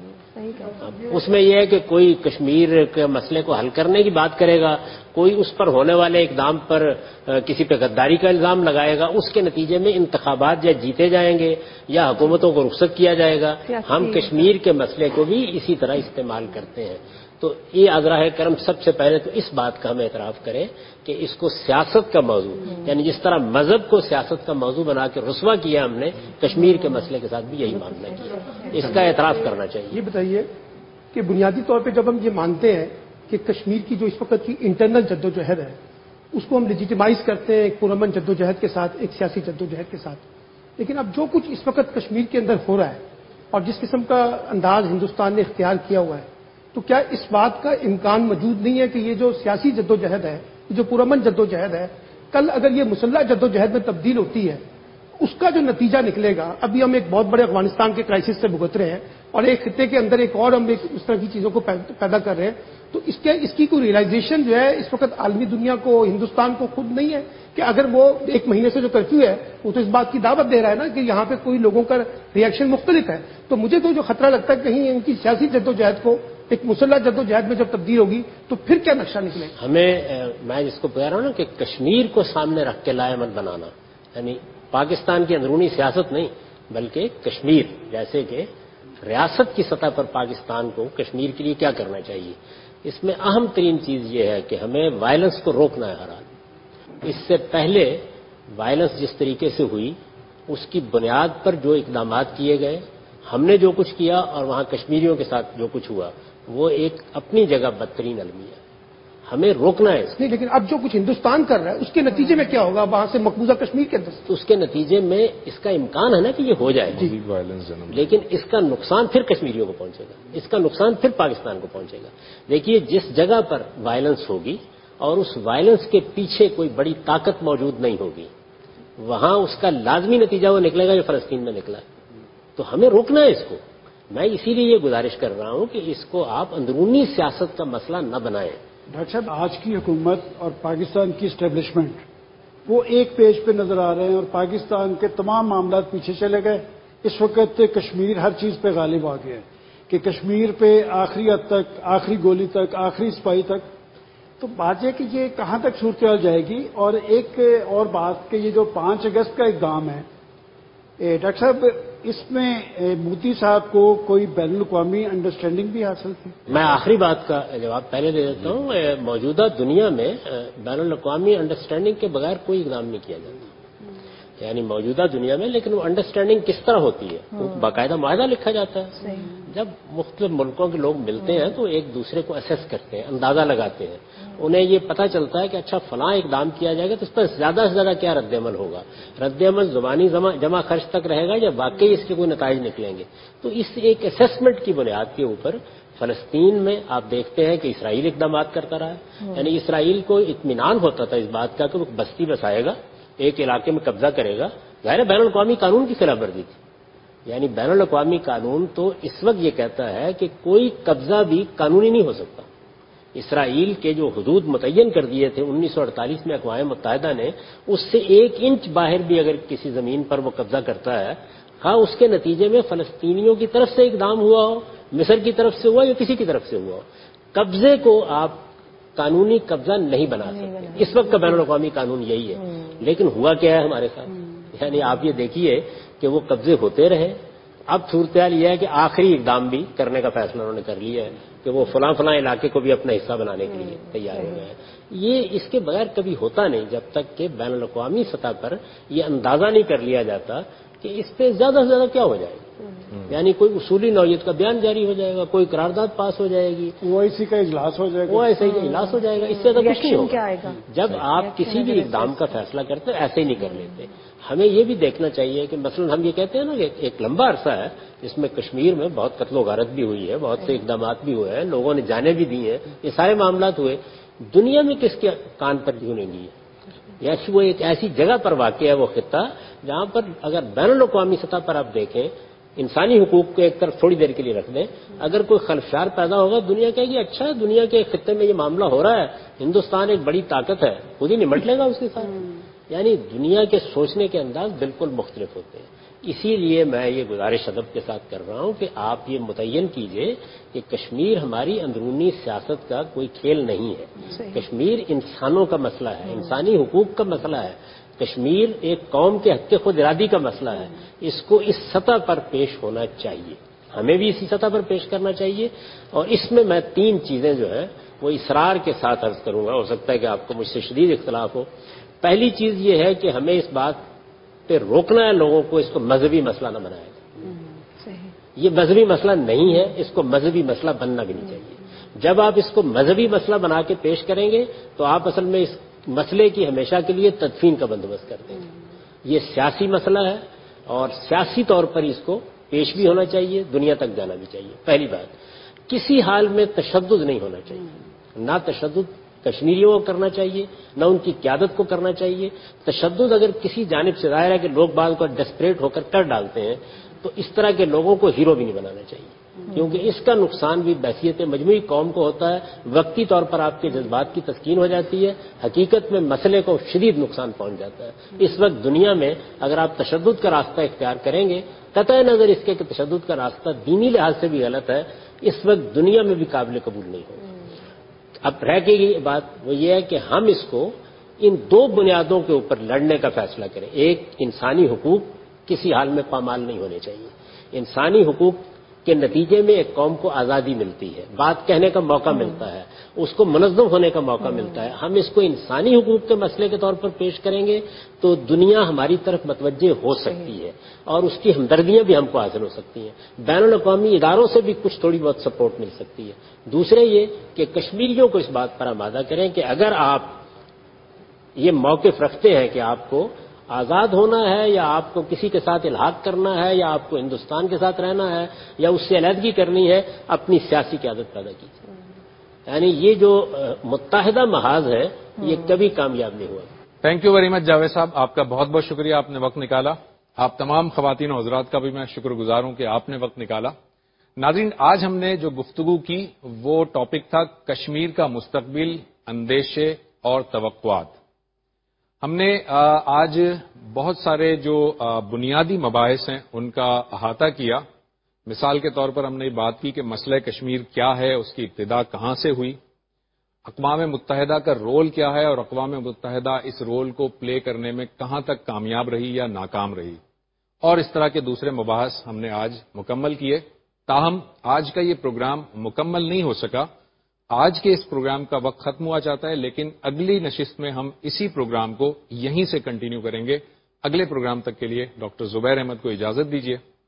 اس میں یہ ہے کہ کوئی کشمیر کے مسئلے کو حل کرنے کی بات کرے گا، کوئی اس پر ہونے والے اقدام پر کسی پہ غداری کا الزام لگائے گا، اس کے نتیجے میں انتخابات یا جیتے جائیں گے یا حکومتوں کو رخصت کیا جائے گا. ہم کشمیر کے مسئلے کو بھی اسی طرح استعمال کرتے ہیں. تو یہ آذراہ کرم سب سے پہلے تو اس بات کا ہم اعتراف کریں کہ اس کو سیاست کا موضوع، یعنی جس طرح مذہب کو سیاست کا موضوع بنا کے رسوا کیا ہم نے، کشمیر کے مسئلے کے ساتھ بھی یہی معاملہ کیا. اس کا اعتراف کرنا چاہیے. یہ بتائیے کہ بنیادی طور پہ جب ہم یہ مانتے ہیں کہ کشمیر کی جو اس وقت کی انٹرنل جدوجہد ہے اس کو ہم لیجیٹیمائز کرتے ہیں ایک پرامن جدوجہد کے ساتھ، ایک سیاسی جدوجہد کے ساتھ، لیکن اب جو کچھ اس وقت کشمیر کے اندر ہو رہا ہے اور جس قسم کا انداز ہندوستان نے اختیار کیا ہوا ہے، تو کیا اس بات کا امکان موجود نہیں ہے کہ یہ جو سیاسی جدوجہد ہے، یہ جو پرامن جدوجہد ہے، کل اگر یہ مسلح جدوجہد میں تبدیل ہوتی ہے، اس کا جو نتیجہ نکلے گا، ابھی ہم ایک بہت بڑے افغانستان کے کرائسس سے بھگت رہے ہیں اور ایک خطے کے اندر ایک اور ہم ایک اس طرح کی چیزوں کو پیدا کر رہے ہیں، تو اس کے اس کی کوئی ریئلائزیشن جو ہے اس وقت عالمی دنیا کو، ہندوستان کو خود نہیں ہے کہ اگر وہ ایک مہینے سے جو کرفیو ہے وہ تو اس بات کی دعوت دے رہا ہے نا کہ یہاں پہ کوئی لوگوں کا ریئیکشن مختلف ہے. تو مجھے تو جو خطرہ لگتا ہے کہیں ان کی سیاسی جدوجہد کو ایک مسلح جدوجہد میں جب تبدیل ہوگی تو پھر کیا نقشہ نکلے گا. ہمیں میں جس کو کہہ رہا ہوں نا کہ کشمیر کو سامنے رکھ کے لائے عمل بنانا، یعنی پاکستان کی اندرونی سیاست نہیں بلکہ کشمیر جیسے کہ ریاست کی سطح پر پاکستان کو کشمیر کے لیے کیا کرنا چاہیے. اس میں اہم ترین چیز یہ ہے کہ ہمیں وائلنس کو روکنا ہے. ہر حال اس سے پہلے وائلنس جس طریقے سے ہوئی اس کی بنیاد پر جو اقدامات کیے گئے، ہم نے جو کچھ کیا اور وہاں کشمیریوں کے ساتھ جو کچھ ہوا، وہ ایک اپنی جگہ بدترین المیہ ہے. ہمیں روکنا ہے نہیں، لیکن اب جو کچھ ہندوستان کر رہا ہے اس کے نتیجے میں کیا ہوگا وہاں سے مقبوضہ کشمیر کے اندر؟ تو اس کے نتیجے میں اس کا امکان ہے نا کہ یہ ہو جائے گا، لیکن اس کا نقصان پھر کشمیریوں کو پہنچے گا، اس کا نقصان پھر پاکستان کو پہنچے گا. دیکھیے جس جگہ پر وائلنس ہوگی اور اس وائلنس کے پیچھے کوئی بڑی طاقت موجود نہیں ہوگی، وہاں اس کا لازمی نتیجہ وہ نکلے گا جو فلسطین میں نکلا. تو ہمیں روکنا ہے اس کو. میں اسی لیے یہ گزارش کر رہا ہوں کہ اس کو آپ اندرونی سیاست کا مسئلہ نہ بنائیں. ڈاکٹر صاحب، آج کی حکومت اور پاکستان کی اسٹیبلشمنٹ وہ ایک پیج پہ نظر آ رہے ہیں اور پاکستان کے تمام معاملات پیچھے چلے گئے. اس وقت کشمیر ہر چیز پہ غالب آ گیا ہے کہ کشمیر پہ آخری حد تک، آخری گولی تک، آخری سپاہی تک. تو بات یہ کہ یہ کہاں تک صورتحال جائے گی. اور ایک اور بات کہ یہ جو پانچ اگست کا اقدام ہے ڈاکٹر صاحب، اس میں مودی صاحب کو کوئی بین الاقوامی انڈرسٹینڈنگ بھی حاصل تھی؟ میں آخری بات کا جواب پہلے دے دیتا ہوں. موجودہ دنیا میں بین الاقوامی انڈرسٹینڈنگ کے بغیر کوئی اقدام نہیں کیا جاتا، یعنی موجودہ دنیا میں. لیکن وہ انڈرسٹینڈنگ کس طرح ہوتی ہے؟ وہ باقاعدہ معاہدہ لکھا جاتا ہے. جب مختلف ملکوں کے لوگ ملتے ہیں تو ایک دوسرے کو اسیس کرتے ہیں، اندازہ لگاتے ہیں. انہیں یہ پتہ چلتا ہے کہ اچھا فلاں اقدام کیا جائے گا تو اس پر زیادہ سے زیادہ کیا رد عمل ہوگا. رد عمل زبانی جمع خرچ تک رہے گا یا واقعی اس کے کوئی نتائج نکلیں گے. تو اس ایک اسیسمنٹ کی بنیاد کے اوپر فلسطین میں آپ دیکھتے ہیں کہ اسرائیل اقدامات کرتا رہا ہے. یعنی اسرائیل کو اطمینان ہوتا تھا اس بات کا کہ وہ بستی بسائے گا، ایک علاقے میں قبضہ کرے گا. ظاہر بین الاقوامی قانون کی خلاف ورزی تھی. یعنی بین الاقوامی قانون تو اس وقت یہ کہتا ہے کہ کوئی قبضہ بھی قانونی نہیں ہو سکتا. اسرائیل کے جو حدود متعین کر دیے تھے انیس سو اڑتالیس میں اقوام متحدہ نے، اس سے ایک انچ باہر بھی اگر کسی زمین پر وہ قبضہ کرتا ہے، ہاں اس کے نتیجے میں فلسطینیوں کی طرف سے اقدام ہوا ہو، مصر کی طرف سے ہوا یا کسی کی طرف سے ہوا ہو، قبضے کو آپ قانونی قبضہ نہیں بنا سکتے۔ اس وقت کا بین الاقوامی قانون یہی ہے، لیکن ہوا کیا ہے ہمارے ساتھ؟ یعنی آپ یہ دیکھیے کہ وہ قبضے ہوتے رہے۔ اب صورتحال یہ ہے کہ آخری اقدام بھی کرنے کا فیصلہ انہوں نے کر لیا ہے کہ وہ فلاں فلاں علاقے کو بھی اپنا حصہ بنانے کے لیے تیار ہو گئے ہیں۔ یہ اس کے بغیر کبھی ہوتا نہیں جب تک کہ بین الاقوامی سطح پر یہ اندازہ نہیں کر لیا جاتا کہ اس پہ زیادہ سے زیادہ کیا ہو جائے گا۔ یعنی کوئی اصولی نوعیت کا بیان جاری ہو جائے گا، کوئی قرارداد پاس ہو جائے گی، وہ اسی کا اجلاس ہو جائے گا، وہ ایسے ہی اجلاس ہو جائے گا، اس سے زیادہ کچھ نہیں ہوگا۔ جب آپ کسی بھی اقدام کا فیصلہ کرتے ہیں ایسے ہی نہیں کر لیتے۔ ہمیں یہ بھی دیکھنا چاہیے کہ مثلا ہم یہ کہتے ہیں نا کہ ایک لمبا عرصہ ہے جس میں کشمیر میں بہت قتل و غارت بھی ہوئی ہے، بہت سے اقدامات بھی ہوئے ہیں، لوگوں نے جانیں بھی دی ہیں، یہ سارے معاملات ہوئے، دنیا میں کس کے کان پر کیوں نہیں گئی ہے؟ یا وہ ایک ایسی جگہ پر واقع ہے وہ خطہ جہاں پر اگر بین الاقوامی سطح پر آپ دیکھیں، انسانی حقوق کو ایک طرف تھوڑی دیر کے لیے رکھ دیں، اگر کوئی خلفشار پیدا ہوگا دنیا کہے گی اچھا دنیا کے خطے میں یہ معاملہ ہو رہا ہے، ہندوستان ایک بڑی طاقت ہے، خود ہی نمٹ لے گا اس کے ساتھ۔ یعنی دنیا کے سوچنے کے انداز بالکل مختلف ہوتے ہیں۔ اسی لیے میں یہ گزارش ادب کے ساتھ کر رہا ہوں کہ آپ یہ متعین کیجئے کہ کشمیر ہماری اندرونی سیاست کا کوئی کھیل نہیں ہے، کشمیر انسانوں کا مسئلہ ہے، انسانی حقوق کا مسئلہ ہے، کشمیر ایک قوم کے حق خود ارادی کا مسئلہ ہے، اس کو اس سطح پر پیش ہونا چاہیے، ہمیں بھی اسی سطح پر پیش کرنا چاہیے۔ اور اس میں میں تین چیزیں جو ہے وہ اصرار کے ساتھ عرض کروں گا، ہو سکتا ہے کہ آپ کو مجھ سے شدید اختلاف ہو۔ پہلی چیز یہ ہے کہ ہمیں اس بات پہ روکنا ہے لوگوں کو اس کو مذہبی مسئلہ نہ بنایا جائے۔ یہ مذہبی مسئلہ نہیں ہے، اس کو مذہبی مسئلہ بننا بھی نہیں چاہیے۔ جب آپ اس کو مذہبی مسئلہ بنا کے پیش کریں گے تو آپ اصل میں اس مسئلے کی ہمیشہ کے لیے تدفین کا بندوبست کرتے ہیں۔ یہ سیاسی مسئلہ ہے اور سیاسی طور پر اس کو پیش بھی ہونا چاہیے، دنیا تک جانا بھی چاہیے۔ پہلی بات، کسی حال میں تشدد نہیں ہونا چاہیے، نہ تشدد کشمیریوں کو کرنا چاہیے نہ ان کی قیادت کو کرنا چاہیے۔ تشدد اگر کسی جانب سے ظاہر ہے کہ لوگ بعض کو ڈسپریٹ ہو کر کر ڈالتے ہیں تو اس طرح کے لوگوں کو ہیرو بھی نہیں بنانا چاہیے، کیونکہ اس کا نقصان بھی بحیثیت مجموعی قوم کو ہوتا ہے، وقتی طور پر آپ کے جذبات کی تسکین ہو جاتی ہے، حقیقت میں مسئلے کو شدید نقصان پہنچ جاتا ہے۔ اس وقت دنیا میں اگر آپ تشدد کا راستہ اختیار کریں گے، قطع نظر اس کے کہ تشدد کا راستہ دینی لحاظ سے بھی غلط ہے، اس وقت دنیا میں بھی قابل قبول نہیں ہوگا۔ اب رہ گئی بات وہ یہ ہے کہ ہم اس کو ان دو بنیادوں کے اوپر لڑنے کا فیصلہ کریں۔ ایک، انسانی حقوق کسی حال میں پامال نہیں ہونے چاہیے۔ انسانی حقوق کے نتیجے میں ایک قوم کو آزادی ملتی ہے، بات کہنے کا موقع ملتا ہے، اس کو منظم ہونے کا موقع ملتا ہے۔ ہم اس کو انسانی حقوق کے مسئلے کے طور پر پیش کریں گے تو دنیا ہماری طرف متوجہ ہو سکتی ہے اور اس کی ہمدردیاں بھی ہم کو حاصل ہو سکتی ہیں، بین الاقوامی اداروں سے بھی کچھ تھوڑی بہت سپورٹ مل سکتی ہے۔ دوسرے یہ کہ کشمیریوں کو اس بات پر آمادہ کریں کہ اگر آپ یہ موقف رکھتے ہیں کہ آپ کو آزاد ہونا ہے یا آپ کو کسی کے ساتھ الحاق کرنا ہے یا آپ کو ہندوستان کے ساتھ رہنا ہے یا اس سے علیحدگی کرنی ہے، اپنی سیاسی قیادت پیدا کیجیے۔ یعنی یہ جو متحدہ محاذ ہے یہ کبھی کامیاب نہیں ہوا۔ Thank you very much Javed صاحب، آپ کا بہت بہت شکریہ، آپ نے وقت نکالا۔ آپ تمام خواتین و حضرات کا بھی میں شکر گزار ہوں کہ آپ نے وقت نکالا۔ ناظرین، آج ہم نے جو گفتگو کی وہ ٹاپک تھا کشمیر کا مستقبل، اندیشے اور توقعات۔ ہم نے آج بہت سارے جو بنیادی مباحث ہیں ان کا احاطہ کیا۔ مثال کے طور پر ہم نے بات کی کہ مسئلہ کشمیر کیا ہے، اس کی ابتدا کہاں سے ہوئی، اقوام متحدہ کا رول کیا ہے اور اقوام متحدہ اس رول کو پلے کرنے میں کہاں تک کامیاب رہی یا ناکام رہی، اور اس طرح کے دوسرے مباحث ہم نے آج مکمل کیے۔ تاہم آج کا یہ پروگرام مکمل نہیں ہو سکا، آج کے اس پروگرام کا وقت ختم ہوا چاہتا ہے، لیکن اگلی نشست میں ہم اسی پروگرام کو یہیں سے کنٹینیو کریں گے۔ اگلے پروگرام تک کے لیے ڈاکٹر زبیر احمد کو اجازت دیجیے۔